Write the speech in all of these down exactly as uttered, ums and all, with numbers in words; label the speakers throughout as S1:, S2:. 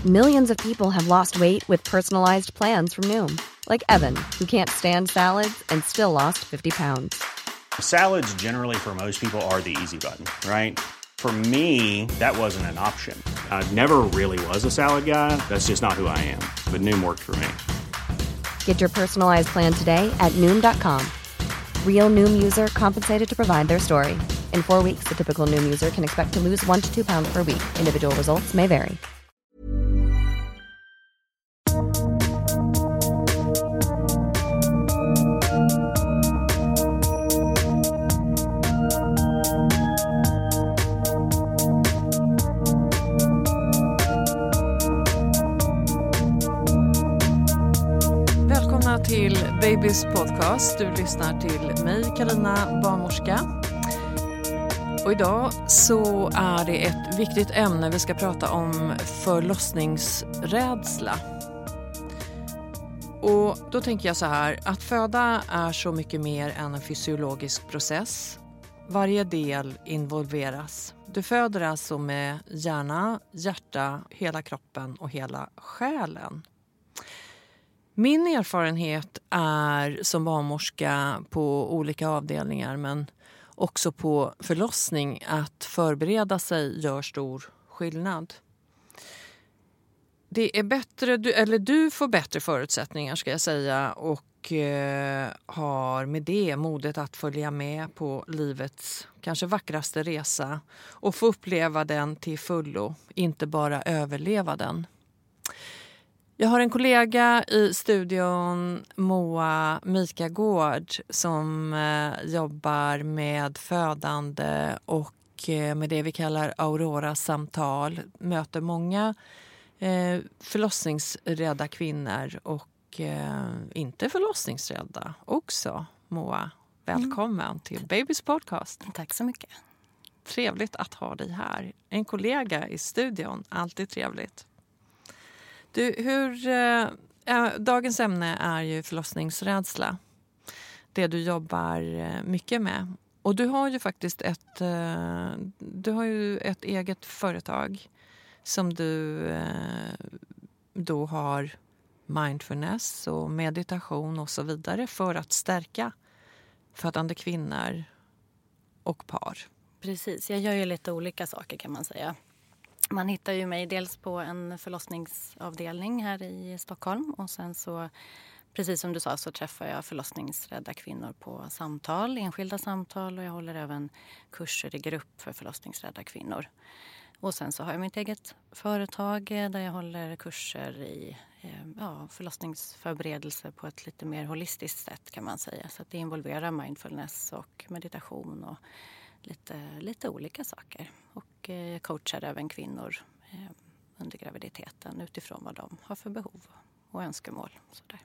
S1: Millions of people have lost weight with personalized plans from Noom. Like Evan, who can't stand salads and still lost fifty pounds.
S2: Salads generally for most people are the easy button, right? For me, that wasn't an option. I never really was a salad guy. That's just not who I am. But Noom worked for me.
S1: Get your personalized plan today at Noom dot com. Real Noom user compensated to provide their story. In four weeks, the typical Noom user can expect to lose one to two pounds per week. Individual results may vary.
S3: Till Babys podcast. Du lyssnar till mig, Carina, barnmorska. Och idag så är det ett viktigt ämne. Vi ska prata om förlossningsrädsla. Och då tänker jag så här, att föda är så mycket mer än en fysiologisk process. Varje del involveras. Du föder alltså med hjärna, hjärta, hela kroppen och hela själen. Min erfarenhet är som barnmorska på olika avdelningar, men också på förlossning, att förbereda sig gör stor skillnad. Det är bättre, du, eller du får bättre förutsättningar ska jag säga, och eh, har med det modet att följa med på livets kanske vackraste resa och få uppleva den till fullo, inte bara överleva den. Jag har en kollega i studion, Moa Mikagård, som eh, jobbar med födande och eh, med det vi kallar Aurora-samtal. Möter många eh, förlossningsrädda kvinnor och eh, inte förlossningsrädda också. Moa, välkommen mm. till Babys podcast.
S4: Tack så mycket.
S3: Trevligt att ha dig här. En kollega i studion, alltid trevligt. Du, hur, äh, dagens ämne är ju förlossningsrädsla. Det du jobbar äh, mycket med. Och du har ju faktiskt ett, äh, du har ju ett eget företag som du äh, då har mindfulness och meditation och så vidare för att stärka födande kvinnor och par.
S4: Precis, jag gör ju lite olika saker kan man säga. Man hittar ju mig dels på en förlossningsavdelning här i Stockholm och sen så, precis som du sa, så träffar jag förlossningsrädda kvinnor på samtal, enskilda samtal, och jag håller även kurser i grupp för förlossningsrädda kvinnor. Och sen så har jag mitt eget företag där jag håller kurser i ja, förlossningsförberedelse på ett lite mer holistiskt sätt kan man säga. Så att det involverar mindfulness och meditation och lite, lite olika saker. Och eh, coachar även kvinnor eh, under graviditeten utifrån vad de har för behov och önskemål. Sådär.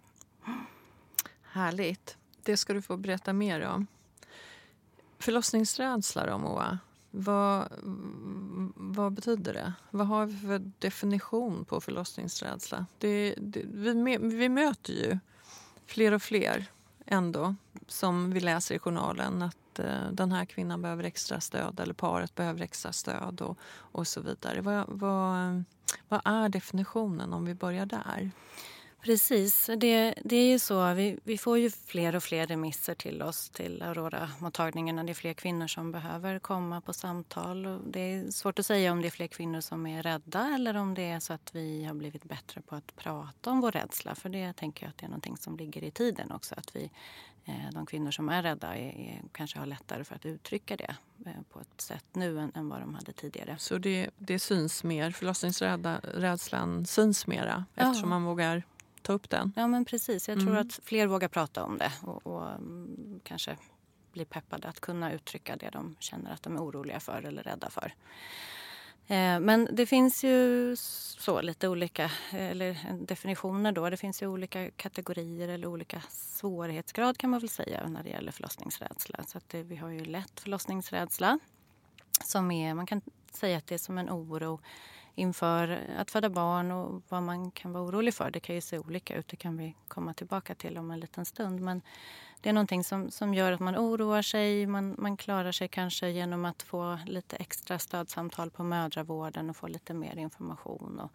S3: Härligt. Det ska du få berätta mer om. Förlossningsrädsla då, Moa. Vad, vad betyder det? Vad har vi för definition på förlossningsrädsla? Det, det, vi, vi möter ju fler och fler ändå som vi läser i journalen att den här kvinnan behöver extra stöd eller paret behöver extra stöd och, och så vidare. Vad, vad, vad är definitionen om vi börjar där?
S4: Precis, det, det är ju så. Vi, vi får ju fler och fler remisser till oss till Aurora-mottagningarna. Det är fler kvinnor som behöver komma på samtal. Och det är svårt att säga om det är fler kvinnor som är rädda eller om det är så att vi har blivit bättre på att prata om vår rädsla. För det tänker jag att det är någonting som ligger i tiden också. Att vi, de kvinnor som är rädda är, är, kanske har lättare för att uttrycka det på ett sätt nu än, än vad de hade tidigare.
S3: Så det, det syns mer, förlossningsrädslan syns mera eftersom ja. man vågar ta upp den?
S4: Ja, men precis. Jag tror
S3: mm.
S4: att fler vågar prata om det och, och um, kanske bli peppade att kunna uttrycka det de känner att de är oroliga för eller rädda för. Eh, men det finns ju så lite olika eller definitioner då. Det finns ju olika kategorier eller olika svårighetsgrad kan man väl säga när det gäller förlossningsrädsla. Så att det, vi har ju lätt förlossningsrädsla som är, man kan säga att det är som en oro inför att föda barn och vad man kan vara orolig för. Det kan ju se olika ut, det kan vi komma tillbaka till om en liten stund. Men det är någonting som, som gör att man oroar sig. Man, man klarar sig kanske genom att få lite extra stödsamtal på mödravården och få lite mer information. Och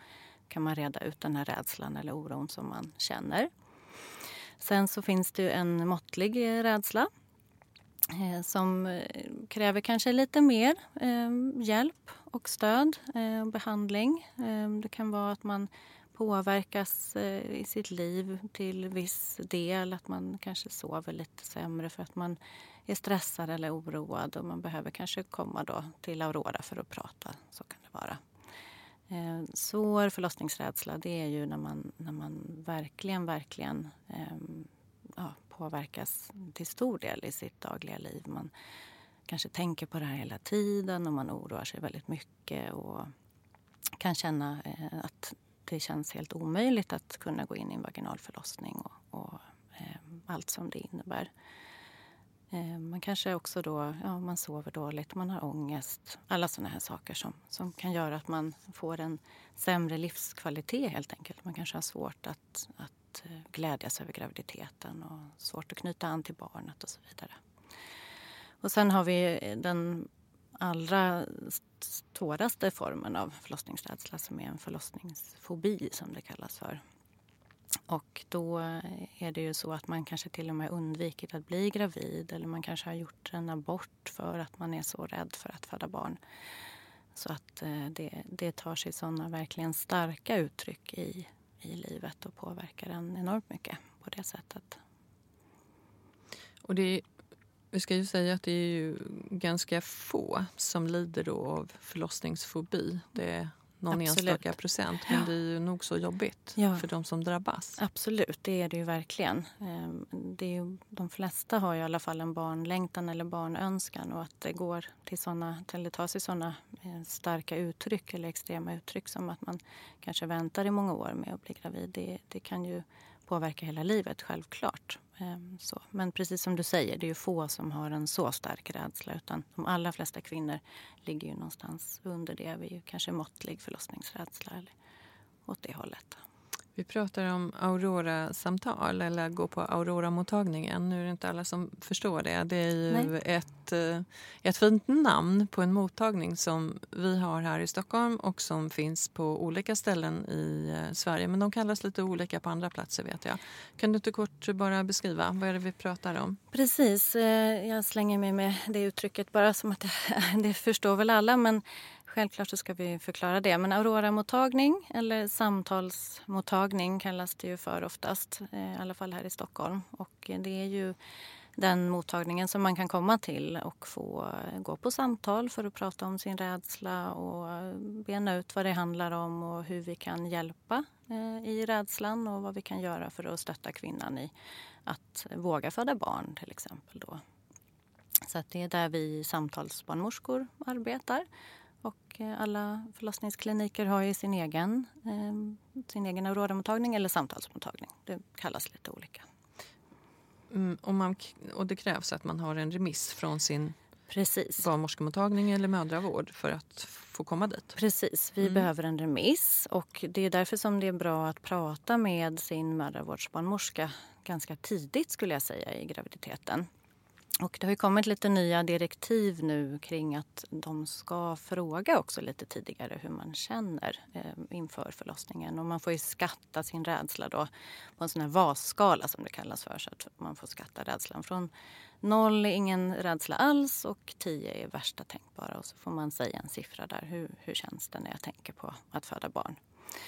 S4: kan man reda ut den här rädslan eller oron som man känner. Sen så finns det ju en måttlig rädsla eh, som kräver kanske lite mer eh, hjälp och stöd eh, och behandling. Eh, det kan vara att man påverkas eh, i sitt liv till viss del, att man kanske sover lite sämre för att man är stressad eller oroad och man behöver kanske komma då till Aurora för att prata, så kan det vara. Eh, svår förlossningsrädsla, det är ju när man, när man verkligen, verkligen eh, ja, påverkas till stor del i sitt dagliga liv. Man kanske tänker på det här hela tiden och man oroar sig väldigt mycket och kan känna eh, att det känns helt omöjligt att kunna gå in i en vaginal förlossning och, och eh, allt som det innebär. Eh, man kanske också då, ja, man sover dåligt, man har ångest. Alla sådana här saker som, som kan göra att man får en sämre livskvalitet helt enkelt. Man kanske har svårt att, att glädjas över graviditeten och svårt att knyta an till barnet och så vidare. Och sen har vi den allra svåraste formen av förlossningsrädsla som är en förlossningsfobi som det kallas för. Och då är det ju så att man kanske till och med undvikit att bli gravid eller man kanske har gjort en abort för att man är så rädd för att föda barn. Så att det, det tar sig sådana verkligen starka uttryck i, i livet och påverkar en enormt mycket på det sättet.
S3: Och det Vi ska ju säga att det är ju ganska få som lider då av förlossningsfobi. Det är någon
S4: Absolut.
S3: enstaka procent, men ja. Det är ju nog så jobbigt ja. för de som drabbas.
S4: Absolut, det är det ju verkligen. Det är ju, de flesta har ju i alla fall en barnlängtan eller barnönskan och att det går till såna, eller tar sig sådana starka uttryck eller extrema uttryck som att man kanske väntar i många år med att bli gravid. Det, det kan ju påverka hela livet, självklart. Så. Men precis som du säger, det är ju få som har en så stark rädsla utan de allra flesta kvinnor ligger ju någonstans under det. Vi är ju kanske måttlig förlossningsrädsla eller åt det hållet.
S3: Vi pratar om Aurora-samtal eller gå på Aurora-mottagningen. Nu är det inte alla som förstår det. Det är ju ett, ett fint namn på en mottagning som vi har här i Stockholm och som finns på olika ställen i Sverige. Men de kallas lite olika på andra platser, vet jag. Kan du inte kort bara beskriva vad är det vi pratar om?
S4: Precis, jag slänger mig med det uttrycket bara som att det förstår väl alla, men självklart så ska vi förklara det. Men Aurora-mottagning eller samtalsmottagning kallas det ju för oftast, i alla fall här i Stockholm. Och det är ju den mottagningen som man kan komma till och få gå på samtal för att prata om sin rädsla och bena ut vad det handlar om och hur vi kan hjälpa i rädslan och vad vi kan göra för att stötta kvinnan i att våga föda barn till exempel då. Så att det är där vi samtalsbarnmorskor arbetar. Och alla förlossningskliniker har ju sin egen, eh, sin egen Aurora-mottagning eller samtalsmottagning. Det kallas lite olika.
S3: Mm, och, man, och det krävs att man har en remiss från sin
S4: Precis.
S3: barnmorskemottagning eller mödravård för att få komma dit.
S4: Precis, vi mm. behöver en remiss och det är därför som det är bra att prata med sin mödravårdsbarnmorska ganska tidigt skulle jag säga i graviditeten. Och det har ju kommit lite nya direktiv nu kring att de ska fråga också lite tidigare hur man känner eh, inför förlossningen. Och man får ju skatta sin rädsla då på en sån här VAS-skala som det kallas för. Så att man får skatta rädslan från noll är ingen rädsla alls och tio är värsta tänkbara. Och så får man säga en siffra där. Hur, hur känns det när jag tänker på att föda barn?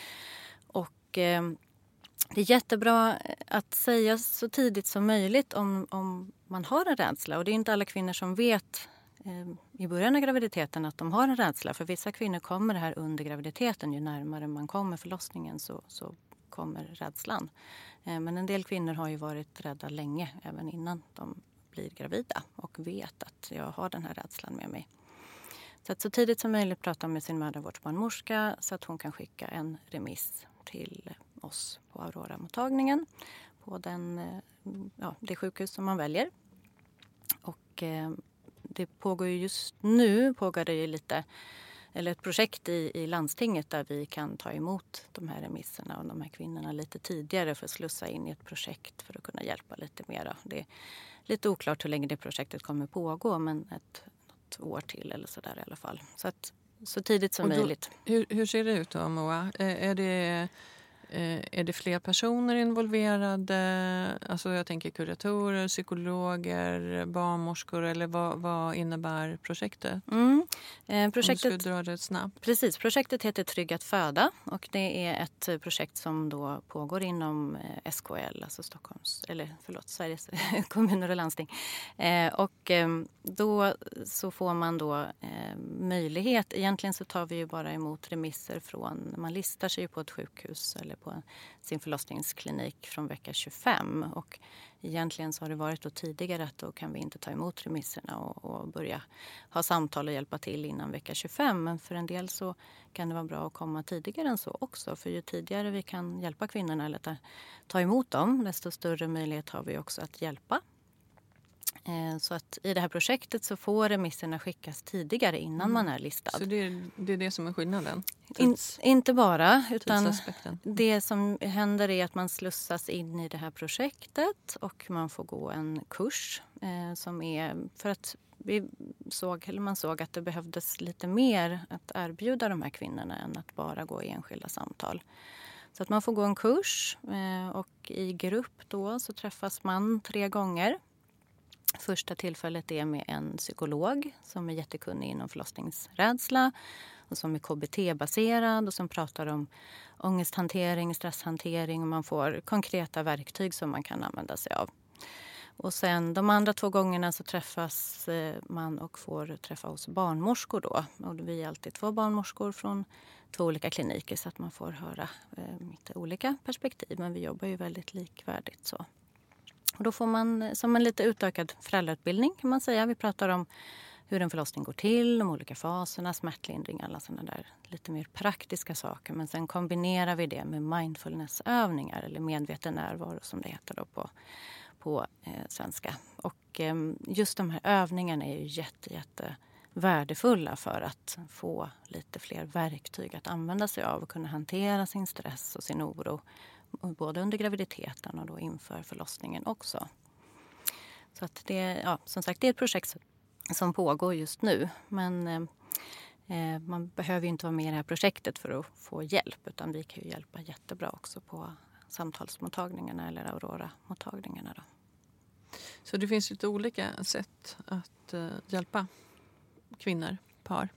S4: Och Eh, Det är jättebra att säga så tidigt som möjligt om, om man har en rädsla. Och det är inte alla kvinnor som vet eh, i början av graviditeten att de har en rädsla. För vissa kvinnor kommer det här under graviditeten. Ju närmare man kommer förlossningen så, så kommer rädslan. Eh, men en del kvinnor har ju varit rädda länge, även innan de blir gravida. Och vet att jag har den här rädslan med mig. Så att så tidigt som möjligt prata med sin mödravårdsbarnmorska så att hon kan skicka en remiss till oss på Aurora-mottagningen på den, ja, det sjukhus som man väljer. Och eh, det pågår ju just nu pågår det ju lite, eller ett projekt i, i landstinget där vi kan ta emot de här remisserna och de här kvinnorna lite tidigare för att slussa in i ett projekt för att kunna hjälpa lite mera. Det är lite oklart hur länge det projektet kommer pågå, men ett, ett år till eller sådär i alla fall. Så att så tidigt som
S3: Och då,
S4: möjligt.
S3: Hur, hur ser det ut då, Moa? Är det, är det fler personer involverade? Alltså jag tänker kuratorer, psykologer, barnmorskor, eller vad, vad innebär projektet?
S4: Mm. Eh, projektet
S3: Om du ska dra det snabbt.
S4: Precis, projektet heter Trygg att föda och det är ett projekt som då pågår inom S K L, alltså Stockholms, eller förlåt, Sveriges kommuner och landsting. Eh, och eh, då så får man då eh, möjlighet, egentligen så tar vi ju bara emot remisser från, man listar sig på ett sjukhus eller på sin förlossningsklinik från vecka tjugofem, och egentligen så har det varit då tidigare att då kan vi inte ta emot remisserna och, och börja ha samtal och hjälpa till innan vecka tjugofem. Men för en del så kan det vara bra att komma tidigare än så också. För ju tidigare vi kan hjälpa kvinnorna eller ta, ta emot dem, desto större möjlighet har vi också att hjälpa. Eh, så att i det här projektet så får remisserna skickas tidigare innan mm. man är listad.
S3: Så det är, det är det som är skillnaden?
S4: Tids, In, inte bara, utan
S3: tidsaspekten.
S4: Det som händer är att man slussas in i det här projektet och man får gå en kurs eh, som är för att vi såg, eller man såg att det behövdes lite mer att erbjuda de här kvinnorna än att bara gå i enskilda samtal. Så att man får gå en kurs eh, och i grupp då så träffas man tre gånger. Första tillfället är med en psykolog som är jättekunnig inom förlossningsrädsla och som är K B T-baserad och som pratar om ångesthantering, stresshantering, och man får konkreta verktyg som man kan använda sig av. Och sen de andra två gångerna så träffas man och får träffa hos barnmorskor då. Och vi är alltid två barnmorskor från två olika kliniker så att man får höra eh, lite olika perspektiv, men vi jobbar ju väldigt likvärdigt så. Och då får man som en lite utökad föräldrautbildning kan man säga. Vi pratar om hur en förlossning går till, de olika faserna, smärtlindring, alla sådana där lite mer praktiska saker. Men sen kombinerar vi det med mindfulnessövningar eller medveten närvaro som det heter då på, på eh, svenska. Och eh, just de här övningarna är ju jätte, jätte värdefulla för att få lite fler verktyg att använda sig av och kunna hantera sin stress och sin oro. Både under graviditeten och då inför förlossningen också. Så att det, ja, som sagt, det är ett projekt som pågår just nu. Men eh, man behöver ju inte vara med i det här projektet för att få hjälp. Utan vi kan ju hjälpa jättebra också på samtalsmottagningarna eller Aurora-mottagningarna. Då.
S3: Så det finns lite olika sätt att eh, hjälpa kvinnor, par.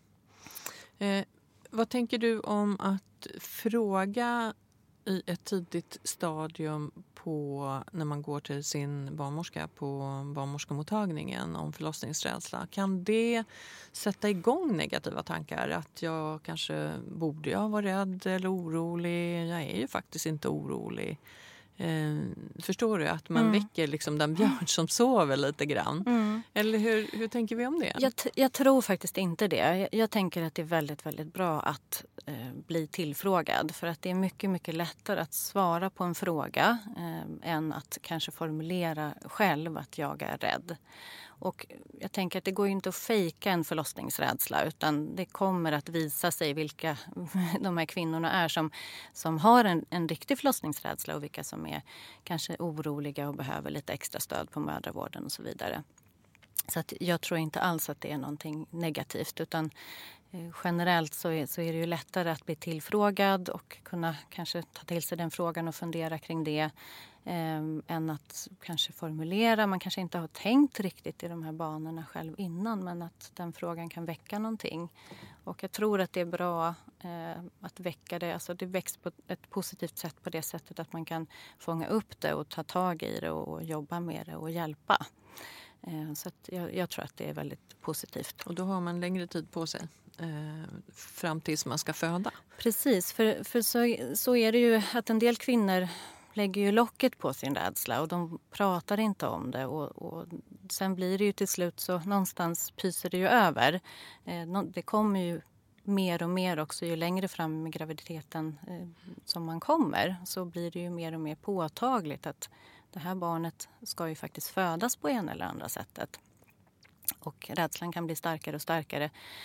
S3: Eh, vad tänker du om att fråga i ett tidigt stadium på när man går till sin barnmorska på barnmorskemottagningen om förlossningsrädsla? Kan det sätta igång negativa tankar? Att jag kanske borde jag vara rädd eller orolig? Jag är ju faktiskt inte orolig. Eh, förstår du att man mm. väcker liksom den björn som sover lite grann? Mm. Eller hur, hur tänker vi om det?
S4: Jag, t- jag tror faktiskt inte det. Jag, jag tänker att det är väldigt, väldigt bra att eh, bli tillfrågad. För att det är mycket, mycket lättare att svara på en fråga eh, än att kanske formulera själv att jag är rädd. Och jag tänker att det går ju inte att fejka en förlossningsrädsla, utan det kommer att visa sig vilka de här kvinnorna är som, som har en, en riktig förlossningsrädsla och vilka som är kanske oroliga och behöver lite extra stöd på mödravården och så vidare. Så att jag tror inte alls att det är någonting negativt, utan eh, generellt så är, så är det ju lättare att bli tillfrågad och kunna kanske ta till sig den frågan och fundera kring det. Eh, än att kanske formulera. Man kanske inte har tänkt riktigt i de här banorna själv innan, men att den frågan kan väcka någonting. Och jag tror att det är bra eh, att väcka det. Alltså det väcks på ett positivt sätt på det sättet att man kan fånga upp det och ta tag i det och, och jobba med det och hjälpa. Eh, så att jag, jag tror att det är väldigt positivt.
S3: Och då har man längre tid på sig eh, fram tills man ska föda.
S4: Precis, för, för så, så är det ju att en del kvinnor lägger ju locket på sin rädsla och de pratar inte om det. Och, och sen blir det ju till slut så någonstans pyser det ju över. Eh, det kommer ju mer och mer också ju längre fram med graviditeten eh, som man kommer. Så blir det ju mer och mer påtagligt att det här barnet ska ju faktiskt födas på en eller andra sättet. Och rädslan kan bli starkare och starkare.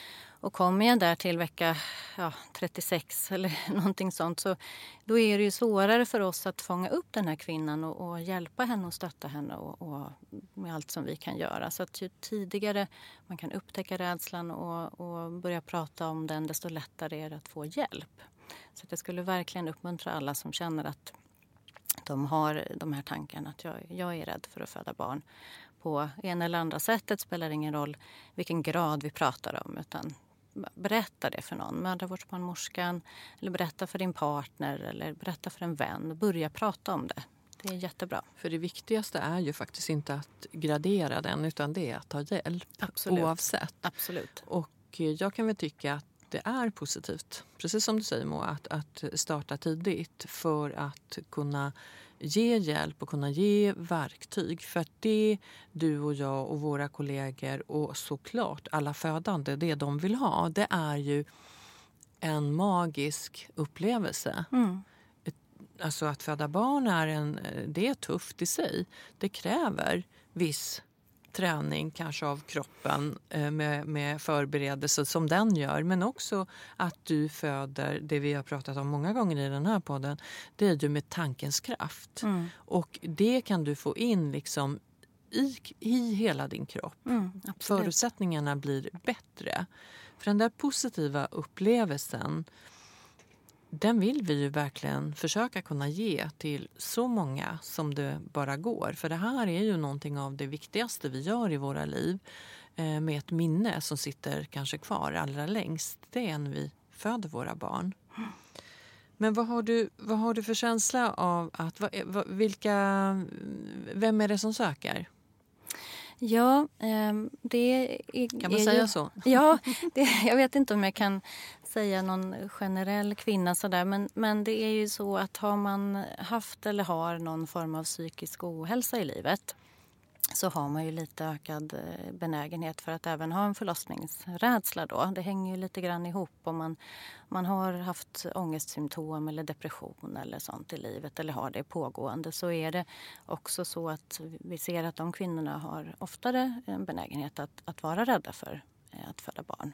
S4: Och kommer jag där till vecka ja, trettiosex eller någonting sånt, så då är det ju svårare för oss att fånga upp den här kvinnan och, och hjälpa henne och stötta henne och, och med allt som vi kan göra. Så att ju tidigare man kan upptäcka rädslan och, och börja prata om den, desto lättare är det att få hjälp. Så att jag skulle verkligen uppmuntra alla som känner att de har de här tankarna att jag, jag är rädd för att föda barn. På en eller andra sättet spelar ingen roll vilken grad vi pratar om, utan berätta det för någon, mödravårdsbarnmorskan, eller berätta för din partner eller berätta för en vän. Börja prata om det. Det är jättebra.
S3: För det viktigaste är ju faktiskt inte att gradera den, utan det är att ta hjälp.
S4: Absolut.
S3: Oavsett.
S4: Absolut.
S3: Och jag kan väl tycka att det är positivt, precis som du säger Moa, att, att starta tidigt för att kunna ge hjälp och kunna ge verktyg. För att det du och jag och våra kollegor och såklart alla födande, det de vill ha, det är ju en magisk upplevelse.
S4: Mm.
S3: Alltså att föda barn är, en, det är tufft i sig. Det kräver viss träning kanske av kroppen med, med förberedelse som den gör. Men också att du föder, det vi har pratat om många gånger i den här podden, det är ju med tankens kraft. Mm. Och det kan du få in liksom i, i hela din kropp.
S4: Mm,
S3: förutsättningarna blir bättre. För den där positiva upplevelsen, den vill vi ju verkligen försöka kunna ge till så många som det bara går. För det här är ju någonting av det viktigaste vi gör i våra liv. Eh, med ett minne som sitter kanske kvar allra längst. Det är när vi föder våra barn. Men vad har du, vad har du för känsla av att, vad, vilka, vem är det som söker?
S4: Ja, det är...
S3: Kan man
S4: är
S3: säga
S4: ju,
S3: så?
S4: Ja, det, jag vet inte om jag kan säga någon generell kvinna sådär. Men, men det är ju så att har man haft eller har någon form av psykisk ohälsa i livet, så har man ju lite ökad benägenhet för att även ha en förlossningsrädsla då. Det hänger ju lite grann ihop om man, man har haft ångestsymptom eller depression eller sånt i livet eller har det pågående, så är det också så att vi ser att de kvinnorna har oftare en benägenhet att, att vara rädda för att föda barn.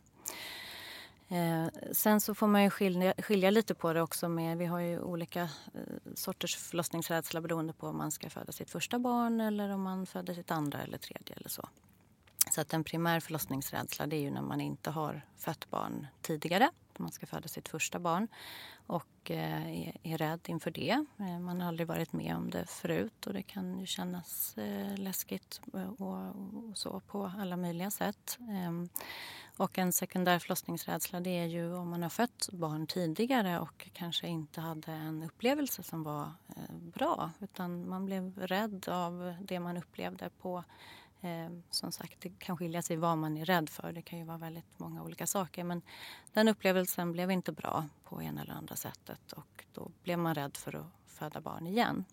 S4: Eh, sen så får man ju skilja, skilja lite på det också med, vi har ju olika eh, sorters förlossningsrädsla beroende på om man ska föda sitt första barn eller om man föder sitt andra eller tredje eller så. Så att en primär förlossningsrädsla, det är ju när man inte har fött barn tidigare. Man ska föda sitt första barn och eh, är, är rädd inför det. Eh, man har aldrig varit med om det förut och det kan ju kännas eh, läskigt och, och så på alla möjliga sätt. Eh, och en sekundär förlossningsrädsla, det är ju om man har fött barn tidigare och kanske inte hade en upplevelse som var eh, bra, utan man blev rädd av det man upplevde på. Eh, som sagt, det kan skilja sig vad man är rädd för. Det kan ju vara väldigt många olika saker. Men den upplevelsen blev inte bra på en eller andra sättet. Och då blev man rädd för att föda barn igen.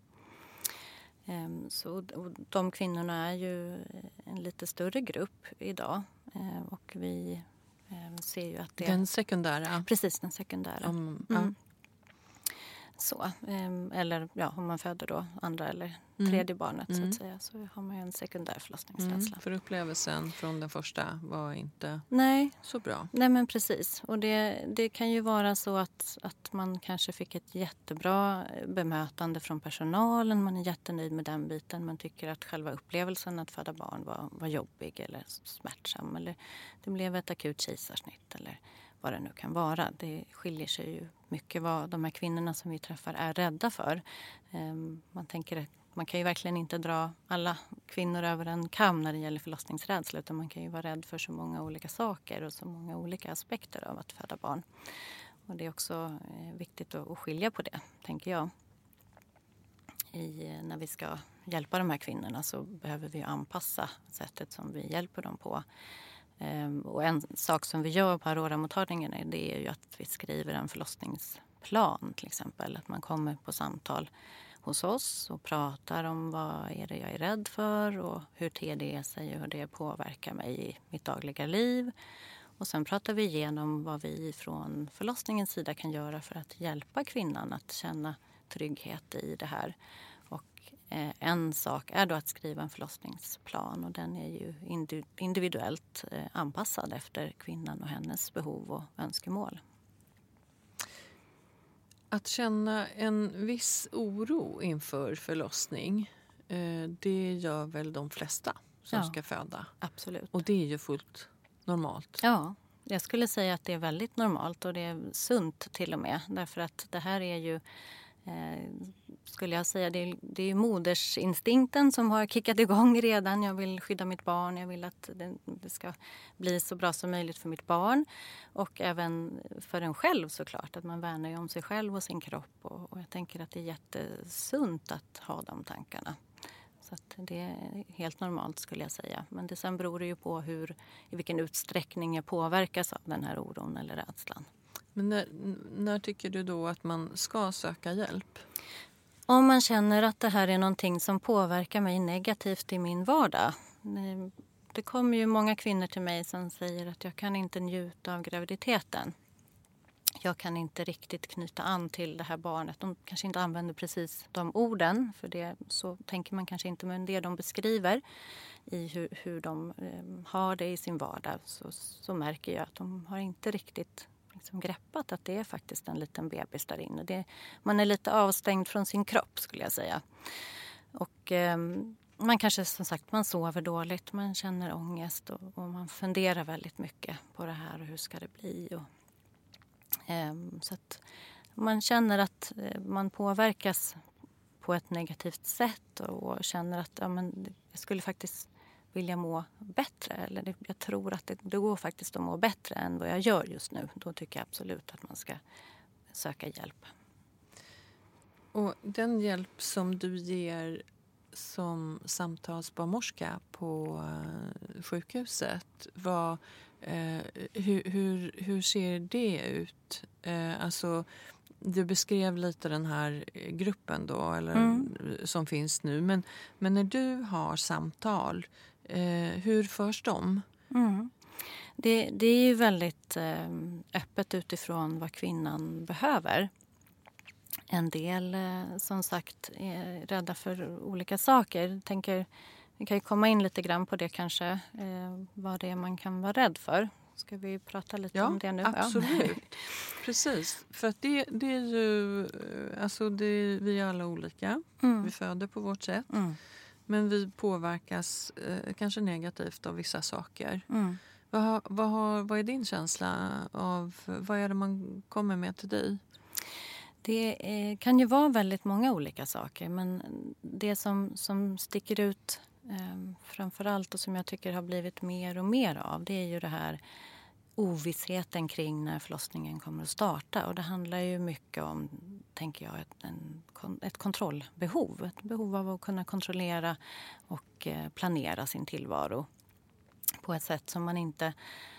S4: Eh, så, och de kvinnorna är ju en lite större grupp idag. Eh, och vi eh, ser ju att det...
S3: Den sekundära?
S4: Precis, den sekundära.
S3: Um,
S4: mm. Så, eller ja, om man föder då andra eller tredje mm. barnet
S3: mm.
S4: så att säga, så har man ju en sekundär förlossningsrädsla.
S3: Mm, för upplevelsen från den första var inte
S4: Nej.
S3: så bra.
S4: Nej, men precis. Och det, det kan ju vara så att, att man kanske fick ett jättebra bemötande från personalen. Man är jättenöjd med den biten, men tycker att själva upplevelsen att föda barn var, var jobbig eller smärtsam. Eller det blev ett akut kejsarsnitt eller vad det nu kan vara. Det skiljer sig ju mycket vad de här kvinnorna som vi träffar är rädda för. Man tänker, man kan ju verkligen inte dra alla kvinnor över en kam när det gäller förlossningsrädsla, utan man kan ju vara rädd för så många olika saker och så många olika aspekter av att föda barn. Och det är också viktigt att skilja på det, tänker jag. I, när vi ska hjälpa de här kvinnorna så behöver vi anpassa sättet som vi hjälper dem på. Um, och en sak som vi gör på Aurora-mottagningen är, det är ju att vi skriver en förlossningsplan till exempel. Att man kommer på samtal hos oss och pratar om vad är det jag är rädd för och hur ter det sig och hur det påverkar mig i mitt dagliga liv. Och sen pratar vi igenom vad vi från förlossningens sida kan göra för att hjälpa kvinnan att känna trygghet i det här. Och Eh, en sak är då att skriva en förlossningsplan och den är ju individuellt eh, anpassad efter kvinnan och hennes behov och önskemål.
S3: Att känna en viss oro inför förlossning, eh, det gör väl de flesta som
S4: Ja,
S3: ska föda.
S4: Absolut.
S3: Och det är ju fullt normalt.
S4: Ja, jag skulle säga att det är väldigt normalt och det är sunt till och med. Därför att det här är ju, eh, skulle jag säga, det är, det är ju modersinstinkten som har kickat igång redan. Jag vill skydda mitt barn, jag vill att det, det ska bli så bra som möjligt för mitt barn. Och även för en själv såklart, att man värnar ju om sig själv och sin kropp. Och, och jag tänker att det är jättesunt att ha de tankarna. Så att det är helt normalt skulle jag säga. Men det sen beror det ju på hur, i vilken utsträckning jag påverkas av den här oron eller rädslan.
S3: Men när, när tycker du då att man ska söka hjälp?
S4: Om man känner att det här är någonting som påverkar mig negativt i min vardag. Det kommer ju många kvinnor till mig som säger att jag kan inte njuta av graviditeten. Jag kan inte riktigt knyta an till det här barnet. De kanske inte använder precis de orden, för det så tänker man kanske inte, men det de beskriver i hur, hur de eh, har det i sin vardag, så, så märker jag att de har inte riktigt liksom greppat att det är faktiskt en liten bebis där inne. Det, man är lite avstängd från sin kropp skulle jag säga. Och eh, man kanske som sagt, man sover dåligt, man känner ångest och, och man funderar väldigt mycket på det här och hur ska det bli och så att man känner att man påverkas på ett negativt sätt och känner att ja, men jag skulle faktiskt vilja må bättre. Eller jag tror att det, det går faktiskt att må bättre än vad jag gör just nu. Då tycker jag absolut att man ska söka hjälp.
S3: Och den hjälp som du ger som samtalsbarnmorska på sjukhuset, vad... Eh, hur, hur, hur ser det ut? Eh, alltså, du beskrev lite den här gruppen då, eller, mm. som finns nu. Men, men när du har samtal, eh, hur förs de?
S4: Mm. Det, det är ju väldigt eh, öppet utifrån vad kvinnan behöver. En del, eh, som sagt, är rädda för olika saker. Jag tänker... Vi kan ju komma in lite grann på det kanske, eh, vad det är man kan vara rädd för. Ska vi prata lite
S3: ja,
S4: om det nu?
S3: Absolut. Ja, precis. För att det, det är ju, alltså det, vi är alla olika. Mm. Vi föder på vårt sätt. Mm. Men vi påverkas eh, kanske negativt av vissa saker. Mm. Vad, har, vad, har, vad är din känsla av, vad är det man kommer med till dig?
S4: Det är, kan ju vara väldigt många olika saker, men det som, som sticker ut eh, framförallt och som jag tycker har blivit mer och mer av, det är ju det här ovissheten kring när förlossningen kommer att starta. Och det handlar ju mycket om, tänker jag, ett, en, ett kontrollbehov. Ett behov av att kunna kontrollera och eh, planera sin tillvaro på ett sätt som man inte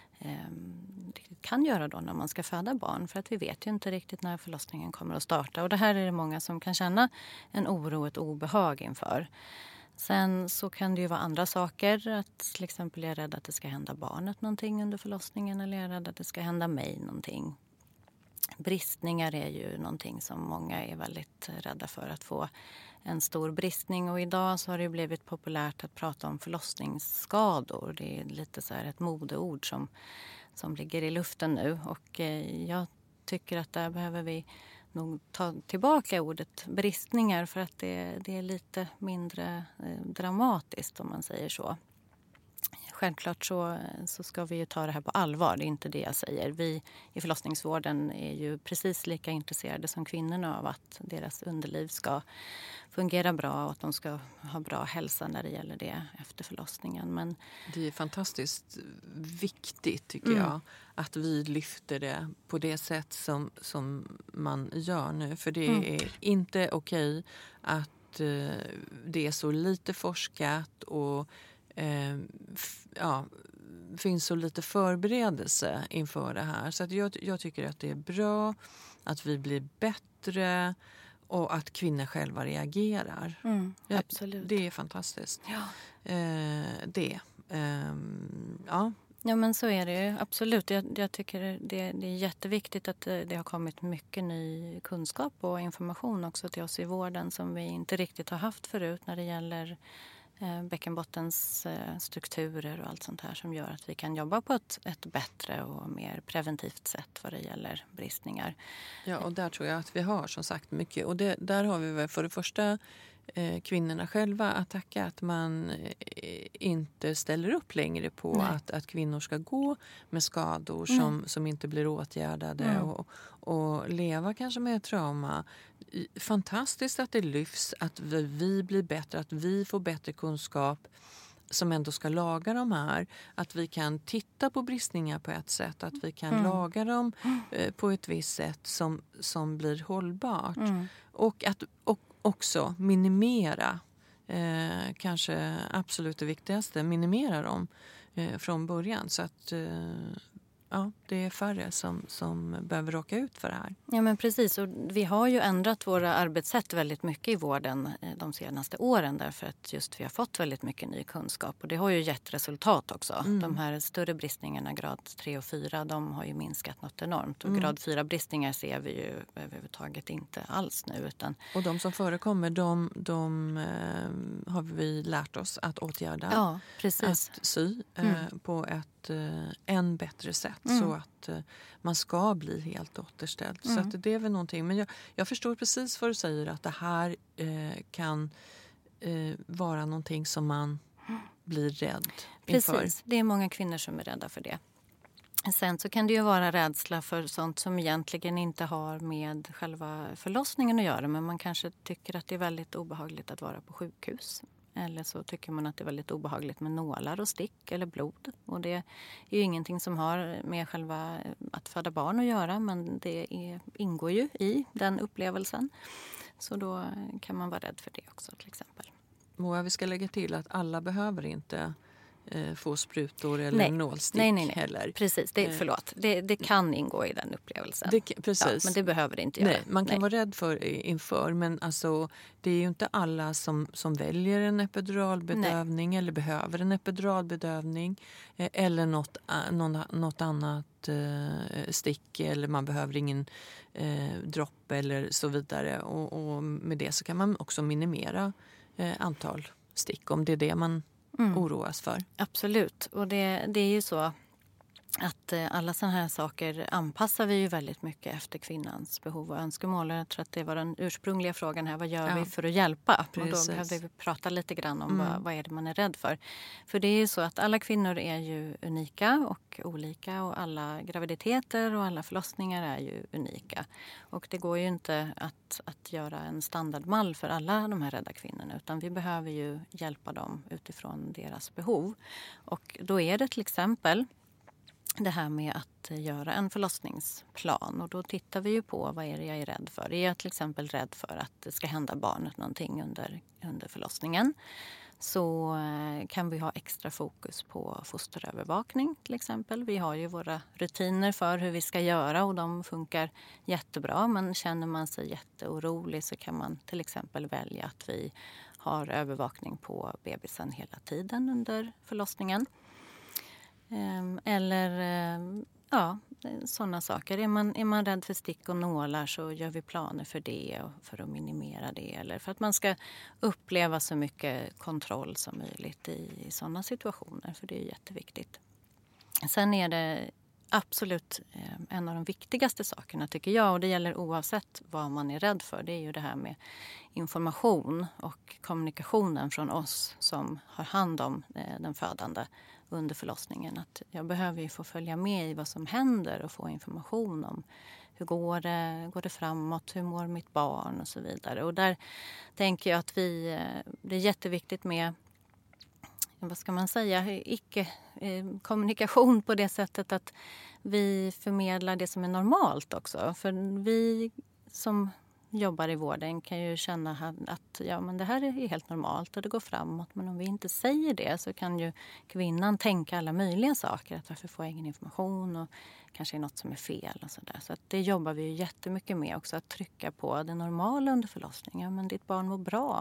S4: kan göra då när man ska föda barn, för att vi vet ju inte riktigt när förlossningen kommer att starta, och det här är det många som kan känna en oro, ett obehag inför. Sen så kan det ju vara andra saker, att till exempel jag är rädd att det ska hända barnet någonting under förlossningen, eller jag är rädd att det ska hända mig någonting. Bristningar är ju någonting som många är väldigt rädda för, att få en stor bristning, och idag så har det blivit populärt att prata om förlossningsskador. Det är lite så här ett modeord som, som ligger i luften nu, och eh, jag tycker att där behöver vi nog ta tillbaka ordet bristningar, för att det, det är lite mindre eh, dramatiskt om man säger så. Självklart så, så ska vi ju ta det här på allvar, det är inte det jag säger. Vi i förlossningsvården är ju precis lika intresserade som kvinnorna av att deras underliv ska fungera bra och att de ska ha bra hälsa när det gäller det efter förlossningen. Men
S3: det är fantastiskt viktigt tycker
S4: mm.
S3: jag att vi lyfter det på det sätt som, som man gör nu. För det
S4: Mm.
S3: är inte okej att eh, det är så lite forskat och eh, f- ja, finns så lite förberedelse inför det här. Så att jag, jag tycker att det är bra att vi blir bättre och att kvinnor själva reagerar.
S4: Mm,
S3: ja,
S4: absolut.
S3: Det är fantastiskt.
S4: Ja.
S3: Eh, det. Eh, ja.
S4: Ja, men så är det ju. Absolut. Jag, jag tycker det, det är jätteviktigt att det, det har kommit mycket ny kunskap och information också till oss i vården som vi inte riktigt har haft förut när det gäller eh, bäckenbottens eh, strukturer och allt sånt här som gör att vi kan jobba på ett, ett bättre och mer preventivt sätt vad det gäller bristningar.
S3: Ja, och där tror jag att vi har som sagt mycket. Och det, där har vi väl för det första eh, kvinnorna själva att tacka att man eh, inte ställer upp längre på att, att kvinnor ska gå med skador som, mm. som inte blir åtgärdade mm. och, och leva kanske med trauma. Fantastiskt att det lyfts, att vi, vi blir bättre, att vi får bättre kunskap som ändå ska laga de här. Att vi kan titta på bristningar på ett sätt. Att vi kan mm. laga dem eh, på ett visst sätt som, som blir hållbart. Mm. Och att och också minimera, eh, kanske absolut det viktigaste, minimera dem eh, från början. Så att eh, ja, det är färre som, som behöver råka ut för det här.
S4: Ja, men precis. Och vi har ju ändrat våra arbetssätt väldigt mycket i vården de senaste åren därför att just vi har fått väldigt mycket ny kunskap. Och det har ju gett resultat också. Mm. De här större bristningarna, grad tre och fyra, de har ju minskat något enormt. Och mm. grad fyra bristningar ser vi ju överhuvudtaget inte alls nu. Utan...
S3: Och de som förekommer, de, de eh, har vi lärt oss att åtgärda.
S4: Ja, precis.
S3: Att sy eh, mm. på ett eh, än bättre sätt. Mm. Så att eh, man ska bli helt återställd. Mm. Så att det är väl någonting. Men jag, jag förstår precis vad du säger. Att det här eh, kan eh, vara någonting som man blir rädd inför.
S4: Precis, det är många kvinnor som är rädda för det. Sen så kan det ju vara rädsla för sånt som egentligen inte har med själva förlossningen att göra. Men man kanske tycker att det är väldigt obehagligt att vara på sjukhus. Eller så tycker man att det är väldigt obehagligt med nålar och stick eller blod. Och det är ju ingenting som har med själva att föda barn att göra. Men det är, ingår ju i den upplevelsen. Så då kan man vara rädd för det också till exempel.
S3: Moa, vi ska lägga till att alla behöver inte eh, få sprutor eller
S4: nej.
S3: nålstick
S4: nej, nej, nej.
S3: heller.
S4: Precis, det, förlåt. Det, det kan ingå i den upplevelsen.
S3: Det, precis.
S4: Ja, men det behöver det inte göra.
S3: Nej, man kan
S4: nej.
S3: vara rädd för inför, men alltså, det är ju inte alla som, som väljer en epiduralbedövning nej. eller behöver en epiduralbedövning eh, eller något, någon, något annat eh, stick eller man behöver ingen eh, dropp eller så vidare. Och, och med det så kan man också minimera eh, antal stick om det är det man mm. oroas för.
S4: Absolut, och det, det är ju så att alla sådana här saker anpassar vi ju väldigt mycket efter kvinnans behov och önskemål. Jag tror att det var den ursprungliga frågan här. Vad gör ja. vi för att hjälpa? Precis. Och då behöver vi prata lite grann om mm. vad, vad är det man är rädd för. För det är ju så att alla kvinnor är ju unika och olika och alla graviditeter och alla förlossningar är ju unika. Och det går ju inte att, att göra en standardmall för alla de här rädda kvinnorna utan vi behöver ju hjälpa dem utifrån deras behov. Och då är det till exempel det här med att göra en förlossningsplan och då tittar vi ju på vad är det jag är rädd för. Är jag till exempel rädd för att det ska hända barnet någonting under, under förlossningen så kan vi ha extra fokus på fosterövervakning till exempel. Vi har ju våra rutiner för hur vi ska göra och de funkar jättebra men känner man sig jätteorolig så kan man till exempel välja att vi har övervakning på bebisen hela tiden under förlossningen. Eller ja, sådana saker. Är man, är man rädd för stick och nålar så gör vi planer för det och för att minimera det. Eller för att man ska uppleva så mycket kontroll som möjligt i, i sådana situationer. För det är jätteviktigt. Sen är det absolut en av de viktigaste sakerna tycker jag. Och det gäller oavsett vad man är rädd för. Det är ju det här med information och kommunikationen från oss som har hand om den födande under förlossningen. Att jag behöver ju få följa med i vad som händer och få information om hur går det, går det framåt, hur mår mitt barn och så vidare. Och där tänker jag att vi, det är jätteviktigt med, vad ska man säga, icke-kommunikation på det sättet att vi förmedlar det som är normalt också. För vi som jobbar i vården kan ju känna att ja, men det här är helt normalt och det går framåt. Men om vi inte säger det så kan ju kvinnan tänka alla möjliga saker. Att varför får jag ingen information och kanske är något som är fel och sådär. Så att det jobbar vi ju jättemycket med också. Att trycka på det normala under förlossningen. Ja, men ditt barn mår bra.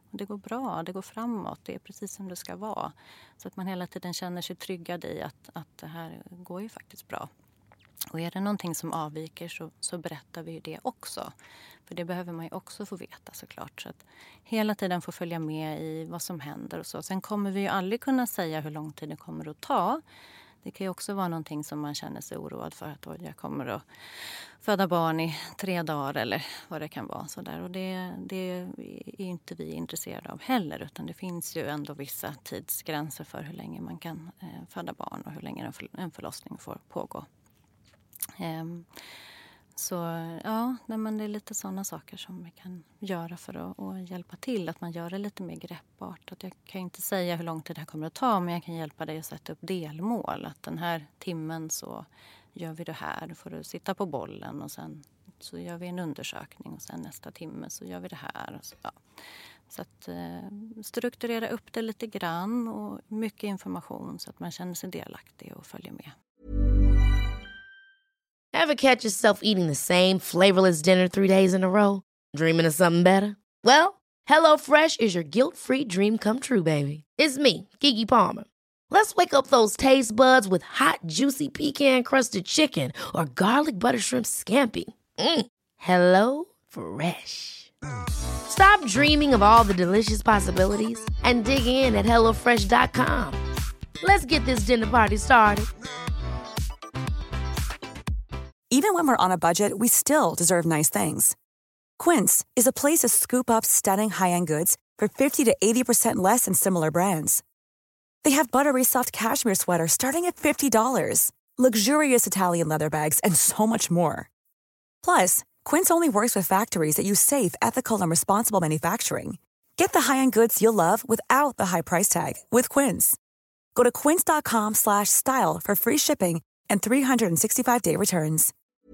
S4: Det går bra, det går framåt, det är precis som det ska vara. Så att man hela tiden känner sig tryggad i att, att det här går ju faktiskt bra. Och är det någonting som avviker så, så berättar vi ju det också. För det behöver man ju också få veta såklart. Så att hela tiden få följa med i vad som händer och så. Sen kommer vi ju aldrig kunna säga hur lång tid det kommer att ta. Det kan ju också vara någonting som man känner sig oroad för. Att jag kommer att föda barn i tre dagar eller vad det kan vara. Så där. Och det, det är inte vi intresserade av heller. Utan det finns ju ändå vissa tidsgränser för hur länge man kan eh, föda barn. Och hur länge en, för, en förlossning får pågå. Um, så ja, nej, men det är lite sådana saker som vi kan göra för att, att hjälpa till. Att man gör det lite mer greppbart. Att jag kan inte säga hur lång tid det här kommer att ta, men jag kan hjälpa dig att sätta upp delmål. Att den här timmen så gör vi det här. Då får du sitta på bollen och sen så gör vi en undersökning. Och sen nästa timme så gör vi det här. Och så, ja. Så att eh, strukturera upp det lite grann och mycket information så att man känner sig delaktig och följer med.
S5: Ever catch yourself eating the same flavorless dinner three days in a row? Dreaming of something better? Well, HelloFresh is your guilt-free dream come true, baby. It's me, Keke Palmer. Let's wake up those taste buds with hot, juicy pecan-crusted chicken or garlic butter shrimp scampi. Mm. Hello Fresh. Stop dreaming of all the delicious possibilities and dig in at hello fresh dot com. Let's get this dinner party started.
S6: Even when we're on a budget, we still deserve nice things. Quince is a place to scoop up stunning high-end goods for fifty to eighty percent less than similar brands. They have buttery soft cashmere sweaters starting at fifty dollars, luxurious Italian leather bags, and so much more. Plus, Quince only works with factories that use safe, ethical, and responsible manufacturing. Get the high-end goods you'll love without the high price tag with Quince. Go to quince dot com slash style for free shipping and three sixty-five day returns.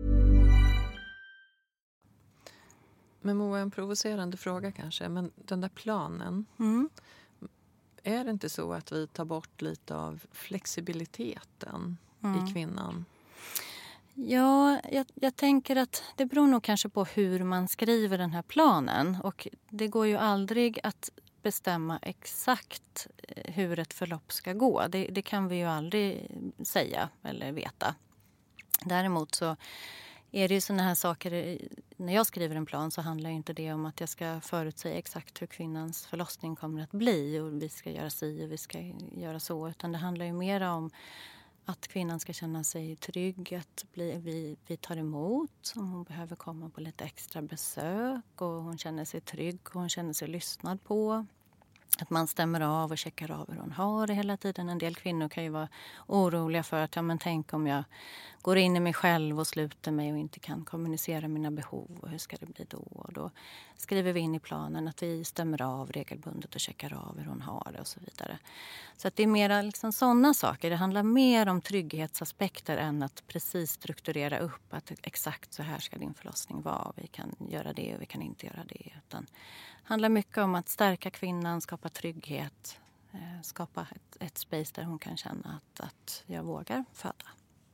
S3: Men Moa, en provocerande fråga kanske. Men den där planen,
S4: Mm.
S3: är det inte så att vi tar bort lite av flexibiliteten
S4: Mm.
S3: i kvinnan?
S4: Ja, jag, jag tänker att det beror nog kanske på hur man skriver den här planen. Och det går ju aldrig att bestämma exakt hur ett förlopp ska gå. Det, det kan vi ju aldrig säga eller veta. Däremot så är det ju såna här saker, när jag skriver en plan så handlar inte det om att jag ska förutsäga exakt hur kvinnans förlossning kommer att bli och vi ska göra si och vi ska göra så, utan det handlar ju mer om att kvinnan ska känna sig trygg, att bli, vi, vi tar emot om hon behöver komma på lite extra besök och hon känner sig trygg och hon känner sig lyssnad på. Att man stämmer av och checkar av hur hon har det hela tiden. En del kvinnor kan ju vara oroliga för att ja, men tänk om jag går in i mig själv och sluter mig och inte kan kommunicera mina behov. Och hur ska det bli då? Och då skriver vi in i planen att vi stämmer av regelbundet och checkar av hur hon har det och så vidare. Så att det är mer liksom sådana saker. Det handlar mer om trygghetsaspekter än att precis strukturera upp att exakt så här ska din förlossning vara. Vi kan göra det och vi kan inte göra det. Utan det handlar mycket om att stärka kvinnan, skapa trygghet, eh, skapa ett, ett space där hon kan känna att, att jag vågar föda.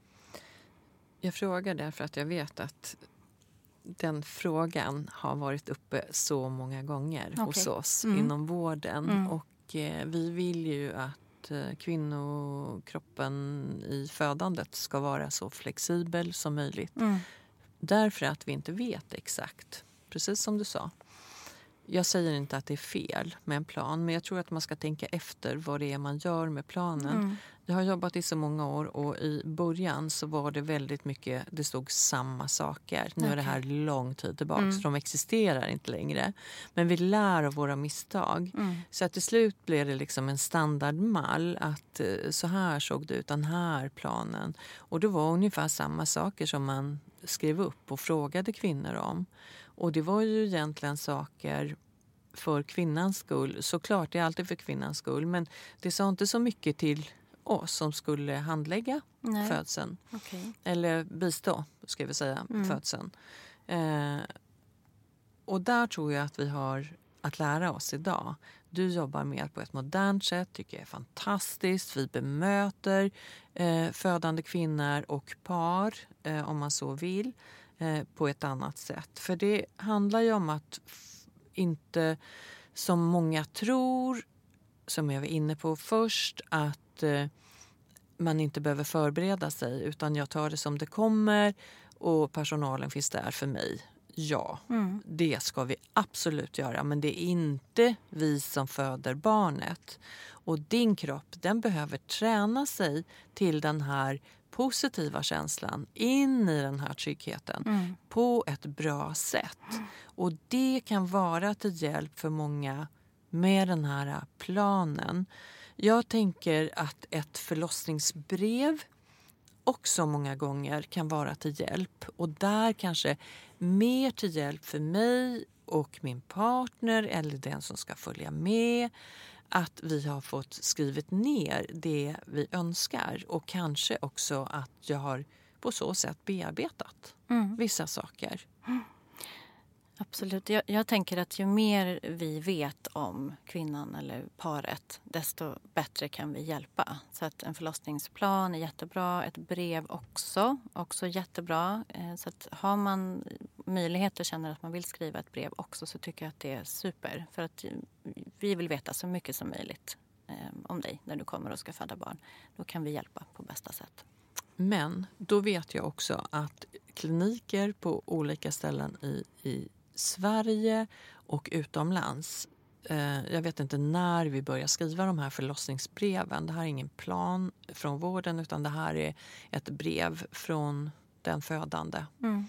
S3: Jag frågar därför att jag vet att den frågan har varit uppe så många gånger
S4: okay.
S3: hos oss
S4: mm.
S3: inom vården.
S4: Mm.
S3: Och eh, vi vill ju att eh, kvinnokroppen i födandet ska vara så flexibel som möjligt.
S4: Mm.
S3: Därför att vi inte vet exakt, precis som du sa. Jag säger inte att det är fel med en plan, men jag tror att man ska tänka efter vad det är man gör med planen.
S4: Mm.
S3: Jag har jobbat i så många år och i början så var det väldigt mycket, det stod samma saker. Nu okay. är det här lång tid tillbaka mm. så de existerar inte längre. Men vi lär av våra misstag. Mm. Så att till slut blev det liksom en standardmall att så här såg det ut, den här planen. Och det var ungefär samma saker som man skrev upp och frågade kvinnor om. Och det var ju egentligen saker för kvinnans skull. Såklart, det är alltid för kvinnans skull. Men det sa inte så mycket till oss som skulle handlägga Nej. födseln.
S4: Okay.
S3: Eller bistå, ska vi säga,
S4: mm.
S3: födseln. Eh, och där tror jag att vi har att lära oss idag. Du jobbar mer på ett modernt sätt, tycker jag är fantastiskt. Vi bemöter eh, födande kvinnor och par, eh, om man så vill, eh, på ett annat sätt. För det handlar ju om att f- inte som många tror, som jag var inne på först, att eh, man inte behöver förbereda sig utan jag tar det som det kommer och personalen finns där för mig. Ja, mm. det ska vi absolut göra, men det är inte vi som föder barnet. Och din kropp, den behöver träna sig till den här positiva känslan, in i den här tryggheten mm. på ett bra sätt. Och det kan vara till hjälp för många med den här planen. Jag tänker att ett förlossningsbrev också många gånger kan vara till hjälp. Och där kanske mer till hjälp för mig och min partner eller den som ska följa med. Att vi har fått skrivit ner det vi önskar. Och kanske också att jag har på så sätt bearbetat mm. vissa saker.
S4: Mm. Absolut. Jag, jag tänker att ju mer vi vet om kvinnan eller paret, desto bättre kan vi hjälpa. Så att en förlossningsplan är jättebra, ett brev också, också jättebra. Så att har man möjlighet och känner att man vill skriva ett brev också, så tycker jag att det är super. För att vi vill veta så mycket som möjligt om dig när du kommer och ska föda barn. Då kan vi hjälpa på bästa sätt.
S3: Men då vet jag också att kliniker på olika ställen i, i Sverige och utomlands. Eh, jag vet inte när vi börjar skriva de här förlossningsbreven. Det här är ingen plan från vården utan det här är ett brev från den födande. Mm.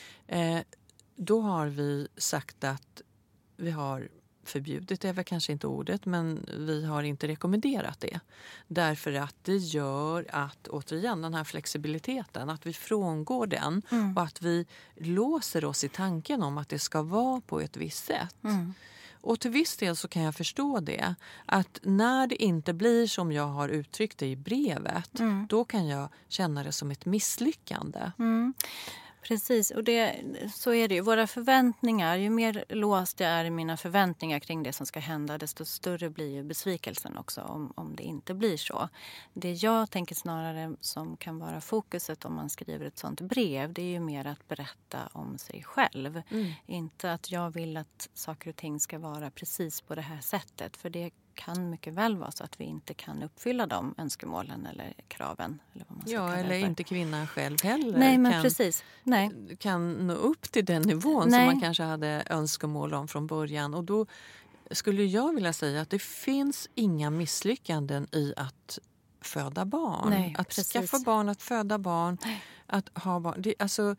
S3: Eh, då har vi sagt att vi har förbjudit, det är väl kanske inte ordet, men vi har inte rekommenderat det. Därför att det gör att, återigen, den här flexibiliteten, att vi frångår den mm. och att vi låser oss i tanken om att det ska vara på ett visst sätt. Mm. Och till viss del så kan jag förstå det. Att när det inte blir som jag har uttryckt det i brevet, mm. då kan jag känna det som ett misslyckande.
S4: Mm. Precis, och det, så är det ju. Våra förväntningar, ju mer låst jag är i mina förväntningar kring det som ska hända, desto större blir ju besvikelsen också om, om det inte blir så. Det jag tänker snarare som kan vara fokuset om man skriver ett sånt brev, det är ju mer att berätta om sig själv. Mm. Inte att jag vill att saker och ting ska vara precis på det här sättet, för det kan mycket väl vara så att vi inte kan uppfylla de önskemålen eller kraven. Eller vad man ska
S3: ja, eller inte kvinnan själv heller.
S4: Nej, men
S3: kan,
S4: precis. Nej.
S3: kan nå upp till den nivån Nej. som man kanske hade önskemål om från början. Och då skulle jag vilja säga att det finns inga misslyckanden i att föda barn.
S4: Nej,
S3: att
S4: precis.
S3: skaffa barn, att föda barn, Nej. att ha barn. Det, alltså,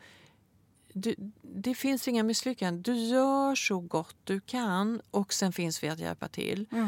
S3: det, det finns inga misslyckanden. Du gör så gott du kan och sen finns vi att hjälpa till. Mm.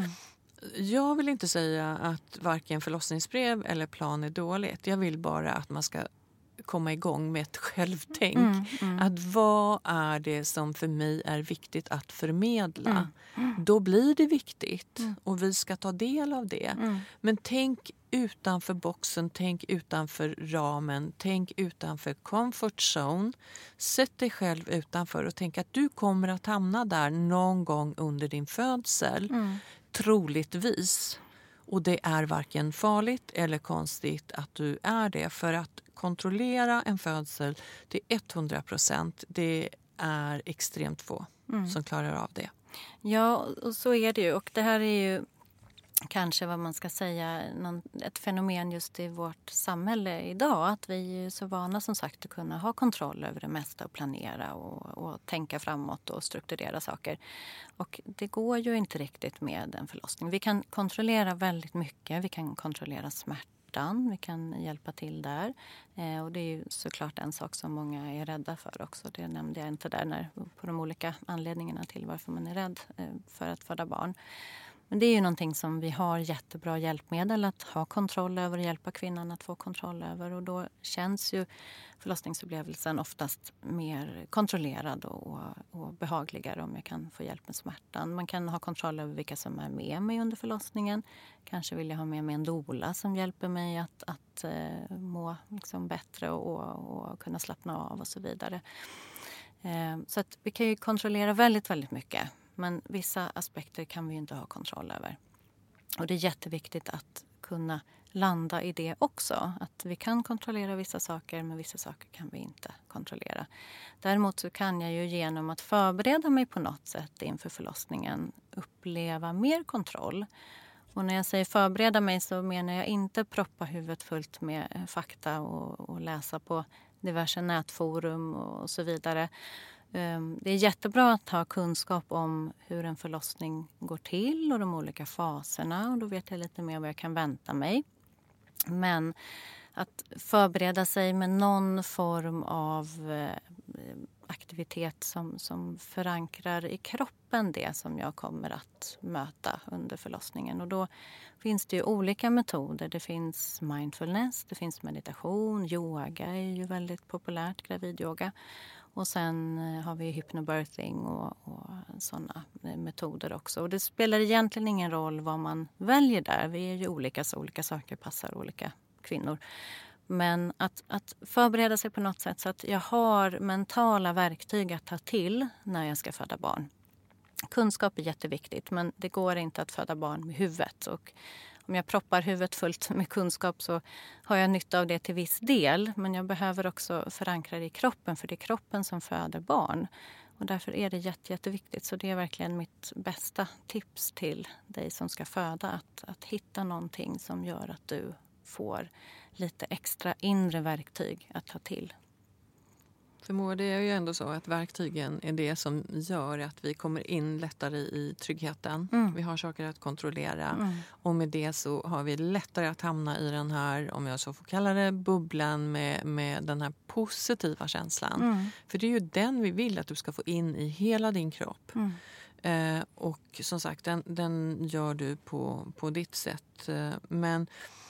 S3: Jag vill inte säga att varken förlossningsbrev eller plan är dåligt. Jag vill bara att man ska komma igång med ett självtänk. Mm, mm. Att vad är det som för mig är viktigt att förmedla? Mm, mm. Då blir det viktigt mm. och vi ska ta del av det. Mm. Men tänk utanför boxen, tänk utanför ramen, tänk utanför comfort zone. Sätt dig själv utanför och tänk att du kommer att hamna där någon gång under din födsel. Mm. Troligtvis. Och det är varken farligt eller konstigt att du är det. För att kontrollera en födsel till hundra procent, det är extremt få mm. som klarar av det.
S4: Ja, och så är det ju. Och det här är ju kanske vad man ska säga någon, ett fenomen just i vårt samhälle idag. Att vi är så vana som sagt att kunna ha kontroll över det mesta och planera och, och tänka framåt och strukturera saker. Och det går ju inte riktigt med en förlossning. Vi kan kontrollera väldigt mycket. Vi kan kontrollera smärtan. Vi kan hjälpa till där. Eh, och det är ju såklart en sak som många är rädda för också. Det nämnde jag inte där när, på de olika anledningarna till varför man är rädd eh, för att föda barn. Men det är ju någonting som vi har jättebra hjälpmedel att ha kontroll över och hjälpa kvinnan att få kontroll över. Och då känns ju förlossningsupplevelsen oftast mer kontrollerad och, och behagligare om jag kan få hjälp med smärtan. Man kan ha kontroll över vilka som är med mig under förlossningen. Kanske vill jag ha med mig en doula som hjälper mig att, att uh, må liksom bättre och, och kunna slappna av och så vidare. Uh, så att vi kan ju kontrollera väldigt, väldigt mycket. Men vissa aspekter kan vi ju inte ha kontroll över. Och det är jätteviktigt att kunna landa i det också. Att vi kan kontrollera vissa saker, men vissa saker kan vi inte kontrollera. Däremot så kan jag ju genom att förbereda mig på något sätt inför förlossningen uppleva mer kontroll. Och när jag säger förbereda mig så menar jag inte proppa huvudet fullt med fakta och, och läsa på diverse nätforum och så vidare. Det är jättebra att ha kunskap om hur en förlossning går till och de olika faserna. Och då vet jag lite mer vad jag kan vänta mig. Men att förbereda sig med någon form av aktivitet som, som förankrar i kroppen det som jag kommer att möta under förlossningen. Och då finns det ju olika metoder. Det finns mindfulness, det finns meditation, yoga är ju väldigt populärt, gravidyoga. Och sen har vi hypnobirthing och, och sådana metoder också. Och det spelar egentligen ingen roll vad man väljer där. Vi är ju olika, så olika saker passar olika kvinnor. Men att, att förbereda sig på något sätt så att jag har mentala verktyg att ta till när jag ska föda barn. Kunskap är jätteviktigt, men det går inte att föda barn med huvudet. Och om jag proppar huvudet fullt med kunskap så har jag nytta av det till viss del. Men jag behöver också förankra det i kroppen, för det är kroppen som föder barn. Och därför är det jätte, jätteviktigt. Så det är verkligen mitt bästa tips till dig som ska föda. Att, att hitta någonting som gör att du får lite extra inre verktyg att ta till.
S3: För Moa, det är ju ändå så att verktygen är det som gör att vi kommer in lättare i tryggheten. Mm. Vi har saker att kontrollera. Mm. Och med det så har vi lättare att hamna i den här, om jag så får kalla det, bubblan med, med den här positiva känslan. Mm. För det är ju den vi vill att du ska få in i hela din kropp. Mm. Eh, och som sagt, den, den gör du på, på ditt sätt. Eh, men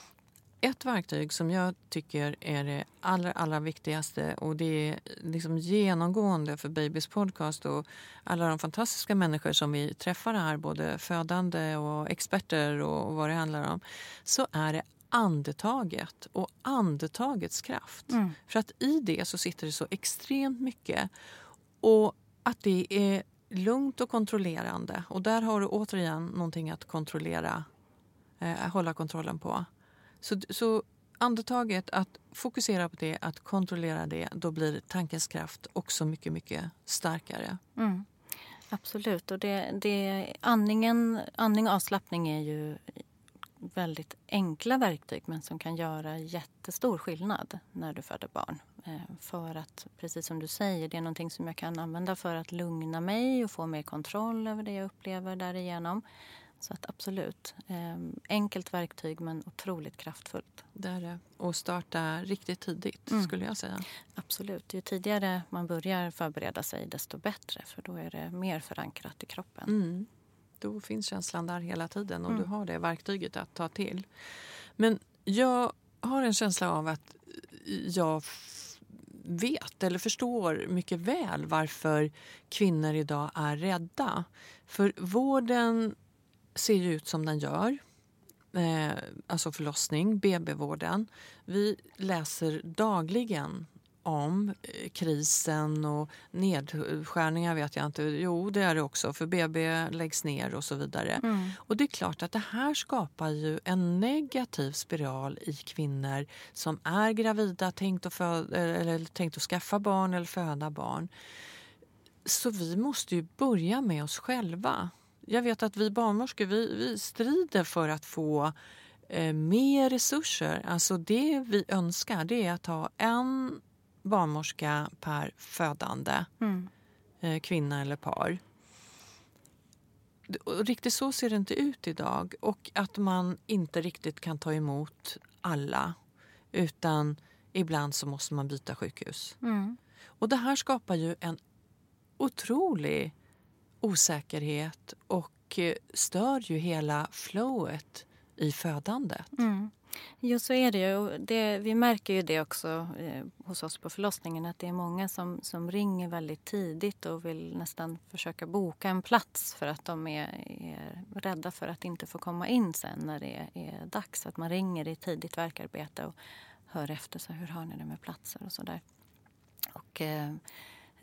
S3: ett verktyg som jag tycker är det allra, allra viktigaste, och det är liksom genomgående för Babys podcast och alla de fantastiska människor som vi träffar här, både födande och experter och vad det handlar om, så är det andetaget och andetagets kraft. Mm. För att i det så sitter det så extremt mycket, och att det är lugnt och kontrollerande. Och där har du återigen någonting att kontrollera, eh, hålla kontrollen på. Så, så andetaget, att fokusera på det, att kontrollera det, då blir tankens kraft också mycket, mycket starkare.
S4: Mm, absolut. Och det, det, andningen, andning och avslappning är ju väldigt enkla verktyg, men som kan göra jättestor skillnad när du föder barn. För att, precis som du säger, det är någonting som jag kan använda för att lugna mig och få mer kontroll över det jag upplever därigenom. Så att absolut, eh, enkelt verktyg men otroligt kraftfullt.
S3: Det är det. Och starta riktigt tidigt, mm. skulle jag säga.
S4: Absolut. Ju tidigare man börjar förbereda sig, desto bättre. För då är det mer förankrat i kroppen.
S3: Mm. Då finns känslan där hela tiden och mm. du har det verktyget att ta till. Men jag har en känsla av att jag vet eller förstår mycket väl varför kvinnor idag är rädda. För vården ser ju ut som den gör. Eh, alltså förlossning, B B-vården. Vi läser dagligen om eh, krisen och nedskärningar, vet jag inte. Jo, det är det också, för B B läggs ner och så vidare. Mm. Och det är klart att det här skapar ju en negativ spiral i kvinnor som är gravida, tänkt att, föda, eller tänkt att skaffa barn eller föda barn. Så vi måste ju börja med oss själva. Jag vet att vi barnmorskor, vi, vi strider för att få eh, mer resurser. Alltså det vi önskar, det är att ha en barnmorska per födande mm. eh, kvinna eller par. Och riktigt så ser det inte ut idag. Och att man inte riktigt kan ta emot alla. Utan ibland så måste man byta sjukhus. Mm. Och det här skapar ju en otrolig osäkerhet och stör ju hela flowet i födandet.
S4: Mm. Jo, så är det ju. Det, vi märker ju det också eh, hos oss på förlossningen, att det är många som, som ringer väldigt tidigt och vill nästan försöka boka en plats för att de är, är rädda för att inte få komma in sen när det är, är dags. Att man ringer i tidigt verkarbete och hör efter så hur har ni det med platser och sådär. Och eh,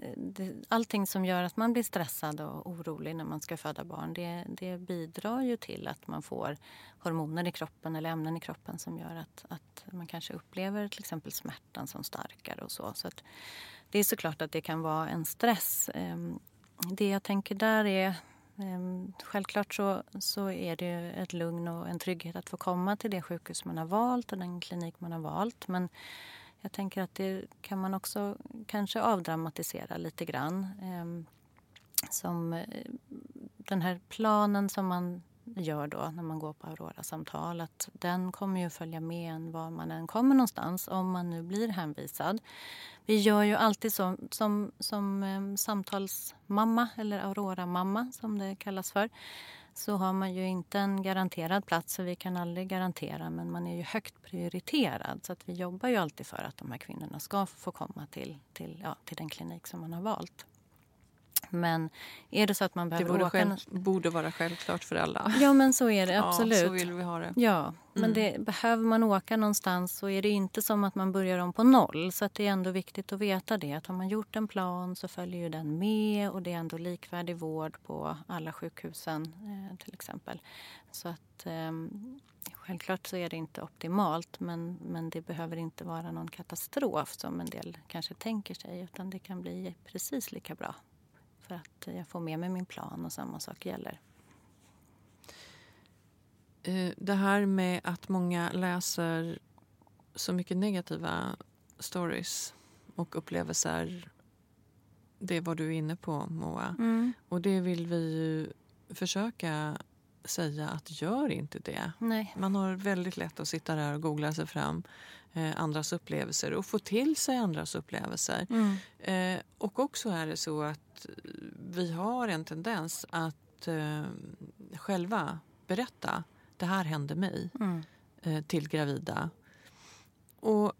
S4: det, allting som gör att man blir stressad och orolig när man ska föda barn, det, det bidrar ju till att man får hormoner i kroppen eller ämnen i kroppen som gör att, att man kanske upplever till exempel smärtan som starkare och så. Så att det är såklart att det kan vara en stress. Det jag tänker där är, självklart så, så är det ju ett lugn och en trygghet att få komma till det sjukhus man har valt och den klinik man har valt. Men jag tänker att det kan man också kanske avdramatisera lite grann. Som den här planen som man gör då när man går på Aurora-samtal, att den kommer ju följa med en var man än kommer någonstans om man nu blir hänvisad. Vi gör ju alltid så, som, som um, samtalsmamma eller Aurora-mamma som det kallas för, så har man ju inte en garanterad plats, så vi kan aldrig garantera, men man är ju högt prioriterad, så att vi jobbar ju alltid för att de här kvinnorna ska få komma till, till, ja, till den klinik som man har valt. Men är det så att man behöver
S3: det borde,
S4: åka...
S3: själv, borde vara självklart för alla.
S4: Ja, men så är det, absolut.
S3: Ja, så vill vi ha det.
S4: Ja, men
S3: mm.
S4: det, behöver man åka någonstans så är det inte som att man börjar om på noll. Så att det är ändå viktigt att veta det. Att har man gjort en plan så följer ju den med, och det är ändå likvärdig vård på alla sjukhusen eh, till exempel. Så att eh, självklart så är det inte optimalt, men, men det behöver inte vara någon katastrof som en del kanske tänker sig, utan det kan bli precis lika bra. För att jag får med mig min plan och samma sak gäller.
S3: Det här med att många läser så mycket negativa stories och upplevelser, det är vad du är inne på, Moa.
S4: Mm.
S3: Och det vill vi ju försöka säga att gör inte det.
S4: Nej.
S3: Man har väldigt lätt att sitta där och googla sig fram eh, andras upplevelser och få till sig andras upplevelser.
S4: Mm.
S3: Eh, och också är det så att vi har en tendens att eh, själva berätta, det här hände mig,
S4: mm.
S3: eh, till gravida. Och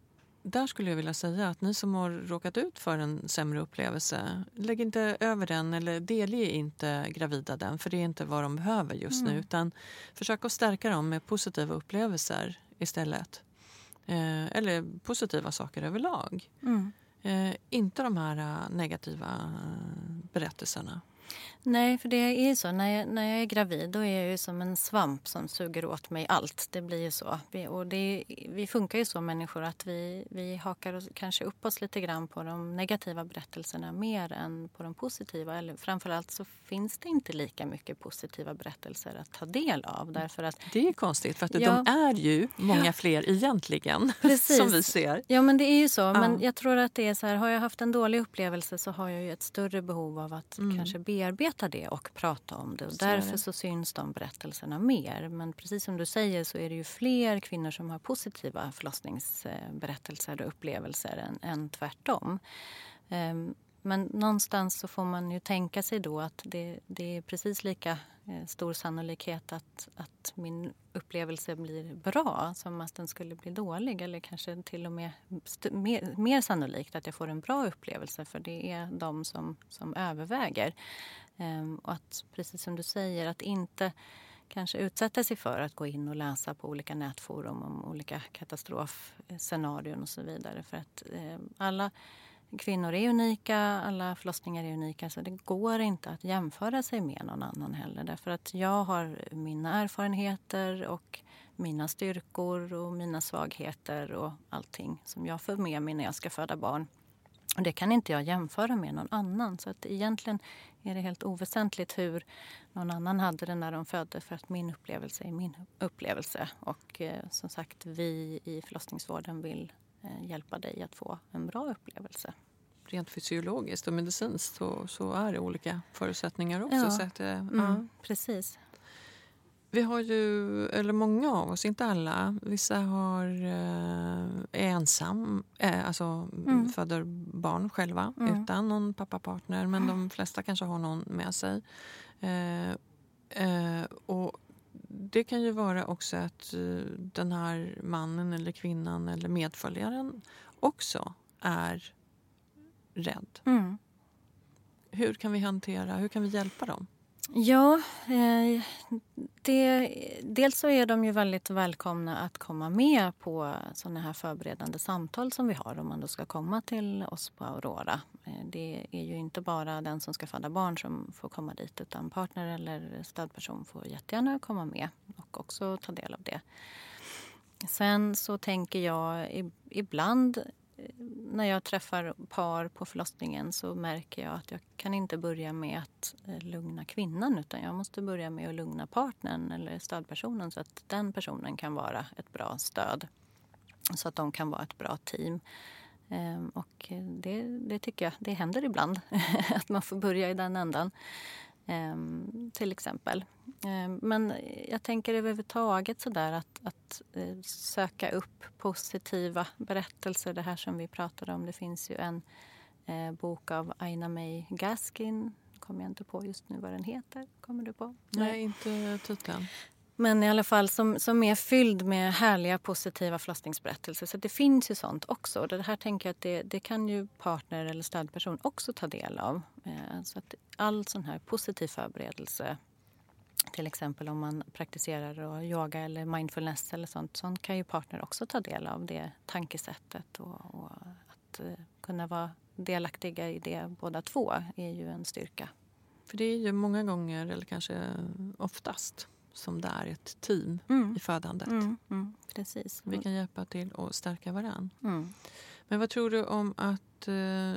S3: där skulle jag vilja säga att ni som har råkat ut för en sämre upplevelse, lägg inte över den eller delge inte gravida den, för det är inte vad de behöver just
S4: mm.
S3: nu, utan försök att stärka dem med positiva upplevelser istället. Eh, eller positiva saker överlag.
S4: Mm.
S3: Eh, inte de här uh, negativa uh, berättelserna.
S4: Nej, för det är ju så. När jag, när jag är gravid, då är jag ju som en svamp som suger åt mig allt. Det blir ju så. Vi, och det, vi funkar ju så, människor, att vi, vi hakar oss, kanske upp oss lite grann på de negativa berättelserna mer än på de positiva. Eller framförallt så finns det inte lika mycket positiva berättelser att ta del av. Därför att,
S3: det är konstigt, för att
S4: ja,
S3: de är ju många fler egentligen.
S4: Precis.
S3: Som vi ser.
S4: Ja, men det är ju så.
S3: Ja.
S4: Men jag tror att det är så här, har jag haft en dålig upplevelse så har jag ju ett större behov av att
S3: mm.
S4: kanske bearbeta det och prata om det. Och
S3: så
S4: därför
S3: det.
S4: så syns de berättelserna mer. Men precis som du säger så är det ju fler kvinnor som har positiva förlossningsberättelser och upplevelser än, än tvärtom. Um, Men någonstans så får man ju tänka sig då att det, det är precis lika eh, stor sannolikhet att, att min upplevelse blir bra som att den skulle bli dålig. Eller kanske till och med st- mer, mer sannolikt att jag får en bra upplevelse, för det är de som, som överväger. Ehm, och att, precis som du säger, att inte kanske utsätta sig för att gå in och läsa på olika nätforum om olika katastrofscenarion och så vidare. För att eh, alla... Kvinnor är unika, alla förlossningar är unika, så det går inte att jämföra sig med någon annan heller. Därför att jag har mina erfarenheter och mina styrkor och mina svagheter och allting som jag får med mig när jag ska föda barn. Och det kan inte jag jämföra med någon annan, så att egentligen är det helt oväsentligt hur någon annan hade det när de födde, för att min upplevelse är min upplevelse. Och eh, som sagt, vi i förlossningsvården vill hjälpa dig att få en bra upplevelse.
S3: Rent fysiologiskt och medicinskt så, så är det olika förutsättningar också.
S4: Ja,
S3: Så att,
S4: mm,
S3: ja.
S4: precis.
S3: Vi har ju, eller många av oss, inte alla, vissa har eh, är ensam, eh, alltså mm. föder barn själva mm. utan någon pappapartner, men de flesta kanske har någon med sig. Eh, eh, och det kan ju vara också att den här mannen eller kvinnan eller medföljaren också är rädd.
S4: Mm.
S3: Hur kan vi hantera, hur kan vi hjälpa dem?
S4: Ja, eh, det, dels så är de ju väldigt välkomna att komma med på sådana här förberedande samtal som vi har om man då ska komma till oss på Aurora. Eh, det är ju inte bara den som ska föda barn som får komma dit, utan partner eller stödperson får jättegärna komma med och också ta del av det. Sen så tänker jag ibland när jag träffar par på förlossningen så märker jag att jag kan inte börja med att lugna kvinnan, utan jag måste börja med att lugna partnern eller stödpersonen så att den personen kan vara ett bra stöd. Så att de kan vara ett bra team. Och det, det tycker jag, det händer ibland att man får börja i den ändan. Um, till exempel. Um, men jag tänker överhuvudtaget sådär att, att uh, söka upp positiva berättelser. Det här som vi pratade om. Det finns ju en uh, bok av Ina May Gaskin. Kommer jag inte på just nu vad den heter. Kommer du på?
S3: Nej, Nej inte titeln.
S4: Men i alla fall som, som är fylld med härliga positiva förlossningsberättelser. Så det finns ju sånt också. Det här tänker jag att det, det kan ju partner eller stödperson också ta del av. Eh, så att all sån här positiv förberedelse, till exempel om man praktiserar och yoga eller mindfulness eller sånt, sånt kan ju partner också ta del av det tankesättet. Och, och att eh, kunna vara delaktiga i det båda två är ju en styrka.
S3: För det är ju många gånger, eller kanske oftast, som det är ett team
S4: mm.
S3: i födandet.
S4: Mm, mm, precis.
S3: Vi kan hjälpa till att stärka varann.
S4: Mm.
S3: Men vad tror du om att... Eh,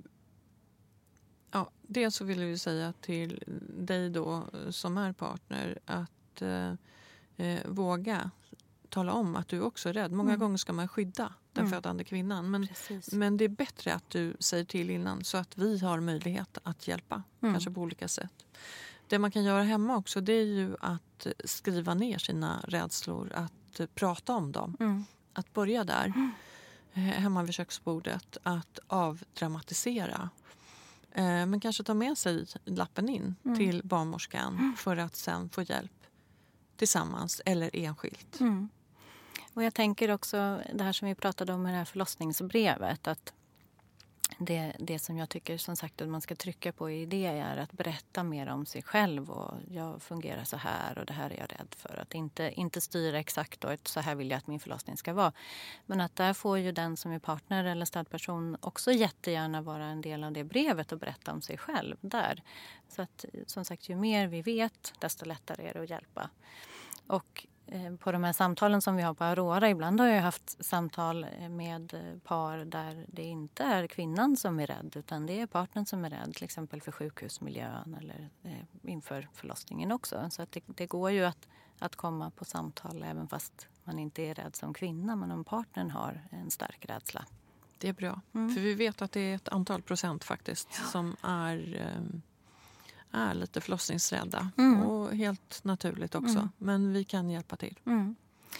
S3: ja, dels så vill jag ju säga till dig då som är partner att eh, eh, våga tala om att du också är rädd. Många mm. gånger ska man skydda den mm. födande kvinnan. Men, men det är bättre att du säger till innan så att vi har möjlighet att hjälpa. Mm. Kanske på olika sätt. Det man kan göra hemma också, det är ju att skriva ner sina rädslor, att prata om dem. Mm. Att börja där, mm. hemma vid köksbordet, att avdramatisera. Eh, men kanske ta med sig lappen in mm. till barnmorskan mm. för att sen få hjälp tillsammans eller enskilt.
S4: Mm. Och jag tänker också det här som vi pratade om med det här förlossningsbrevet, att Det, det som jag tycker som sagt att man ska trycka på i det är att berätta mer om sig själv. Och jag fungerar så här och det här är jag rädd för. Att inte, inte styra exakt och så här vill jag att min förlossning ska vara. Men att där får ju den som är partner eller stödperson också jättegärna vara en del av det brevet och berätta om sig själv där. Så att som sagt, ju mer vi vet desto lättare är det att hjälpa. Och på de här samtalen som vi har på Aurora, ibland har jag haft samtal med par där det inte är kvinnan som är rädd utan det är partnern som är rädd, till exempel för sjukhusmiljön eller inför förlossningen också. Så att det, det går ju att, att komma på samtal även fast man inte är rädd som kvinna, men om partnern har en stark rädsla.
S3: Det är bra,
S4: mm.
S3: för vi vet att det är ett antal procent faktiskt
S4: ja.
S3: som är... Um... är lite förlossningsrädda
S4: mm.
S3: och helt naturligt också. Mm. Men vi kan hjälpa till.
S4: Mm.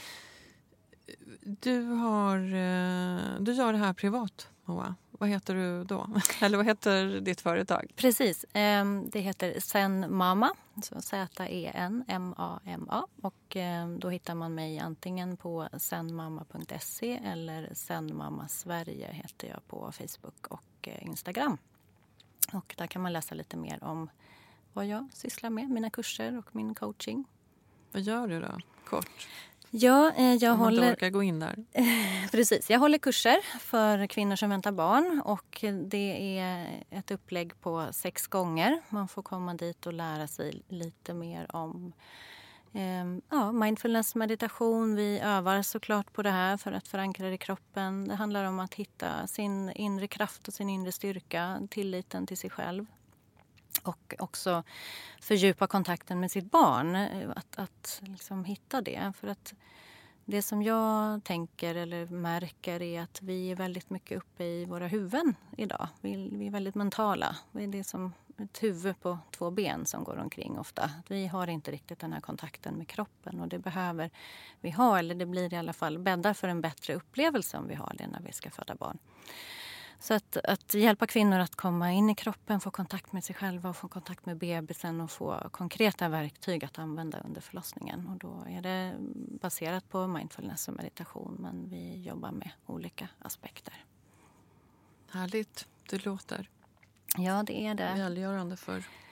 S3: Du har du gör det här privat, Moa. Vad heter du då? Eller vad heter ditt företag?
S4: Precis. Det heter Zen Mama. Så Z E N M A M A. Och då hittar man mig antingen på zen mamma punkt se eller Zen Mama Sverige heter jag på Facebook och Instagram. Och där kan man läsa lite mer om vad jag sysslar med, mina kurser och min coaching.
S3: Vad gör du då? Kort.
S4: Ja, eh, jag
S3: Om man
S4: håller...
S3: inte orkar gå in där.
S4: Precis, jag håller kurser för kvinnor som väntar barn. Och det är ett upplägg på sex gånger. Man får komma dit och lära sig lite mer om eh, ja, mindfulness, meditation. Vi övar såklart på det här för att förankra det i kroppen. Det handlar om att hitta sin inre kraft och sin inre styrka, tilliten till sig själv. Och också fördjupa kontakten med sitt barn. Att, att liksom hitta det. För att det som jag tänker eller märker är att vi är väldigt mycket uppe i våra huvuden idag. Vi, vi är väldigt mentala. Det är som ett huvud på två ben som går omkring ofta. Vi har inte riktigt den här kontakten med kroppen. Och det behöver vi ha. Eller det blir i alla fall bäddar för en bättre upplevelse om vi har det när vi ska föda barn. Så att, att hjälpa kvinnor att komma in i kroppen, få kontakt med sig själva och få kontakt med bebisen och få konkreta verktyg att använda under förlossningen. Och då är det baserat på mindfulness och meditation, men vi jobbar med olika aspekter.
S3: Härligt, det låter.
S4: Ja, det är det.
S3: Välgörande för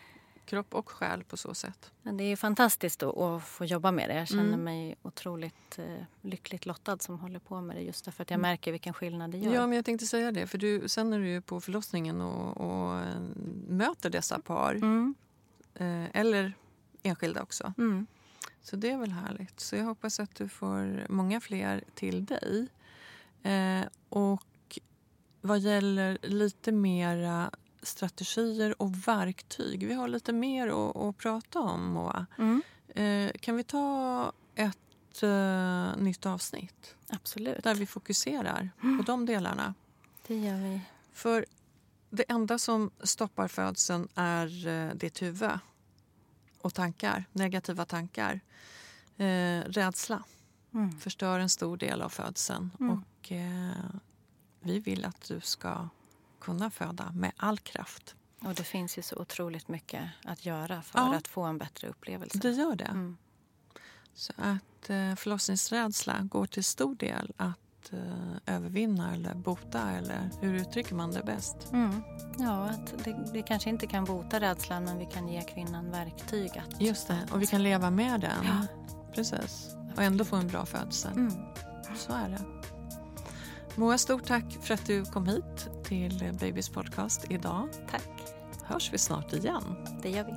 S3: kropp och själ på så sätt.
S4: Det är fantastiskt då att få jobba med det. Jag känner
S3: Mm.
S4: mig otroligt eh, lyckligt lottad som håller på med det. Just därför att jag märker vilken skillnad det gör.
S3: Ja, men jag tänkte säga det. För du, sen är du ju på förlossningen och, och eh, möter dessa par.
S4: Mm.
S3: Eh, eller enskilda också.
S4: Mm.
S3: Så det är väl härligt. Så jag hoppas att du får många fler till dig. Eh, och vad gäller lite mera strategier och verktyg. Vi har lite mer att, att prata om, Moa.
S4: Mm.
S3: Eh, kan vi ta ett eh, nytt avsnitt?
S4: Absolut.
S3: Där vi fokuserar på de delarna.
S4: Det gör vi.
S3: För det enda som stoppar födseln är eh, ditt huvud. Och tankar, negativa tankar. Eh, rädsla
S4: Mm.
S3: förstör en stor del av födseln.
S4: Mm.
S3: Och eh, vi vill att du ska kunna föda med all kraft.
S4: Och det finns ju så otroligt mycket att göra för
S3: Ja.
S4: att få en bättre upplevelse.
S3: Det gör det.
S4: Mm.
S3: Så att eh, förlossningsrädsla går till stor del att eh, övervinna eller bota, eller hur uttrycker man det bäst?
S4: Mm. Ja, att det, det kanske inte kan bota rädslan, men vi kan ge kvinnan verktyg att...
S3: Just det, och vi kan leva med den.
S4: Ja.
S3: Precis. Och ändå få en bra födsel.
S4: Mm.
S3: Så är det. Moa, stort tack för att du kom hit till Babys podcast idag.
S4: Tack,
S3: Hörs vi snart igen.
S4: det gör vi.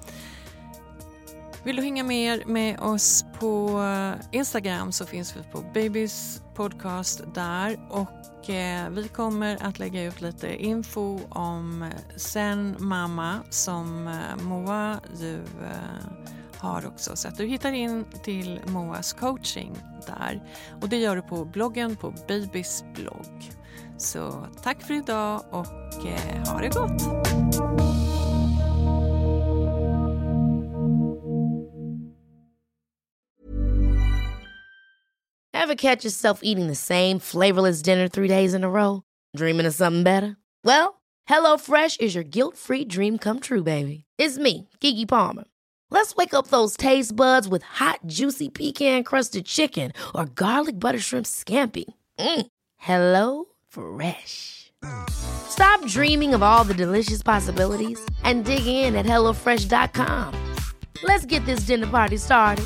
S3: Vill du hänga med, med oss på Instagram så finns vi på Babys podcast där. Och eh, vi kommer att lägga ut lite info om Zen Mamma som eh, Moa ju eh, har också. Så att du hittar in till Moas coaching där. Och det gör du på bloggen på Babys blogg. Så tack för idag och eh, ha det gott!
S5: Ever catch yourself eating the same flavorless dinner three days in a row? Dreaming of something better? Well, HelloFresh is your guilt-free dream come true, baby. It's me, Keke Palmer. Let's wake up those taste buds with hot, juicy pecan-crusted chicken or garlic butter shrimp scampi. Mm. Hello Fresh. Stop dreaming of all the delicious possibilities and dig in at hello fresh dot com. Let's get this dinner party started.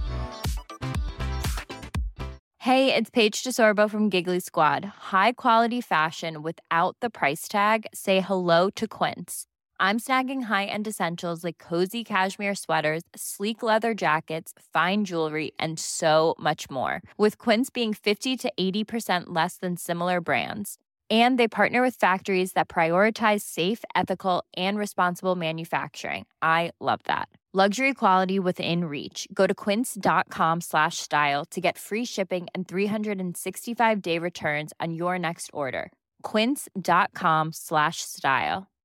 S7: Hey, it's Paige DeSorbo from Giggly Squad. High quality fashion without the price tag. Say hello to Quince. I'm snagging high-end essentials like cozy cashmere sweaters, sleek leather jackets, fine jewelry, and so much more. With Quince being fifty to eighty percent less than similar brands. And they partner with factories that prioritize safe, ethical, and responsible manufacturing. I love that. Luxury quality within reach. Go to quince.com slash style to get free shipping and three sixty-five day returns on your next order. Quince.com slash style.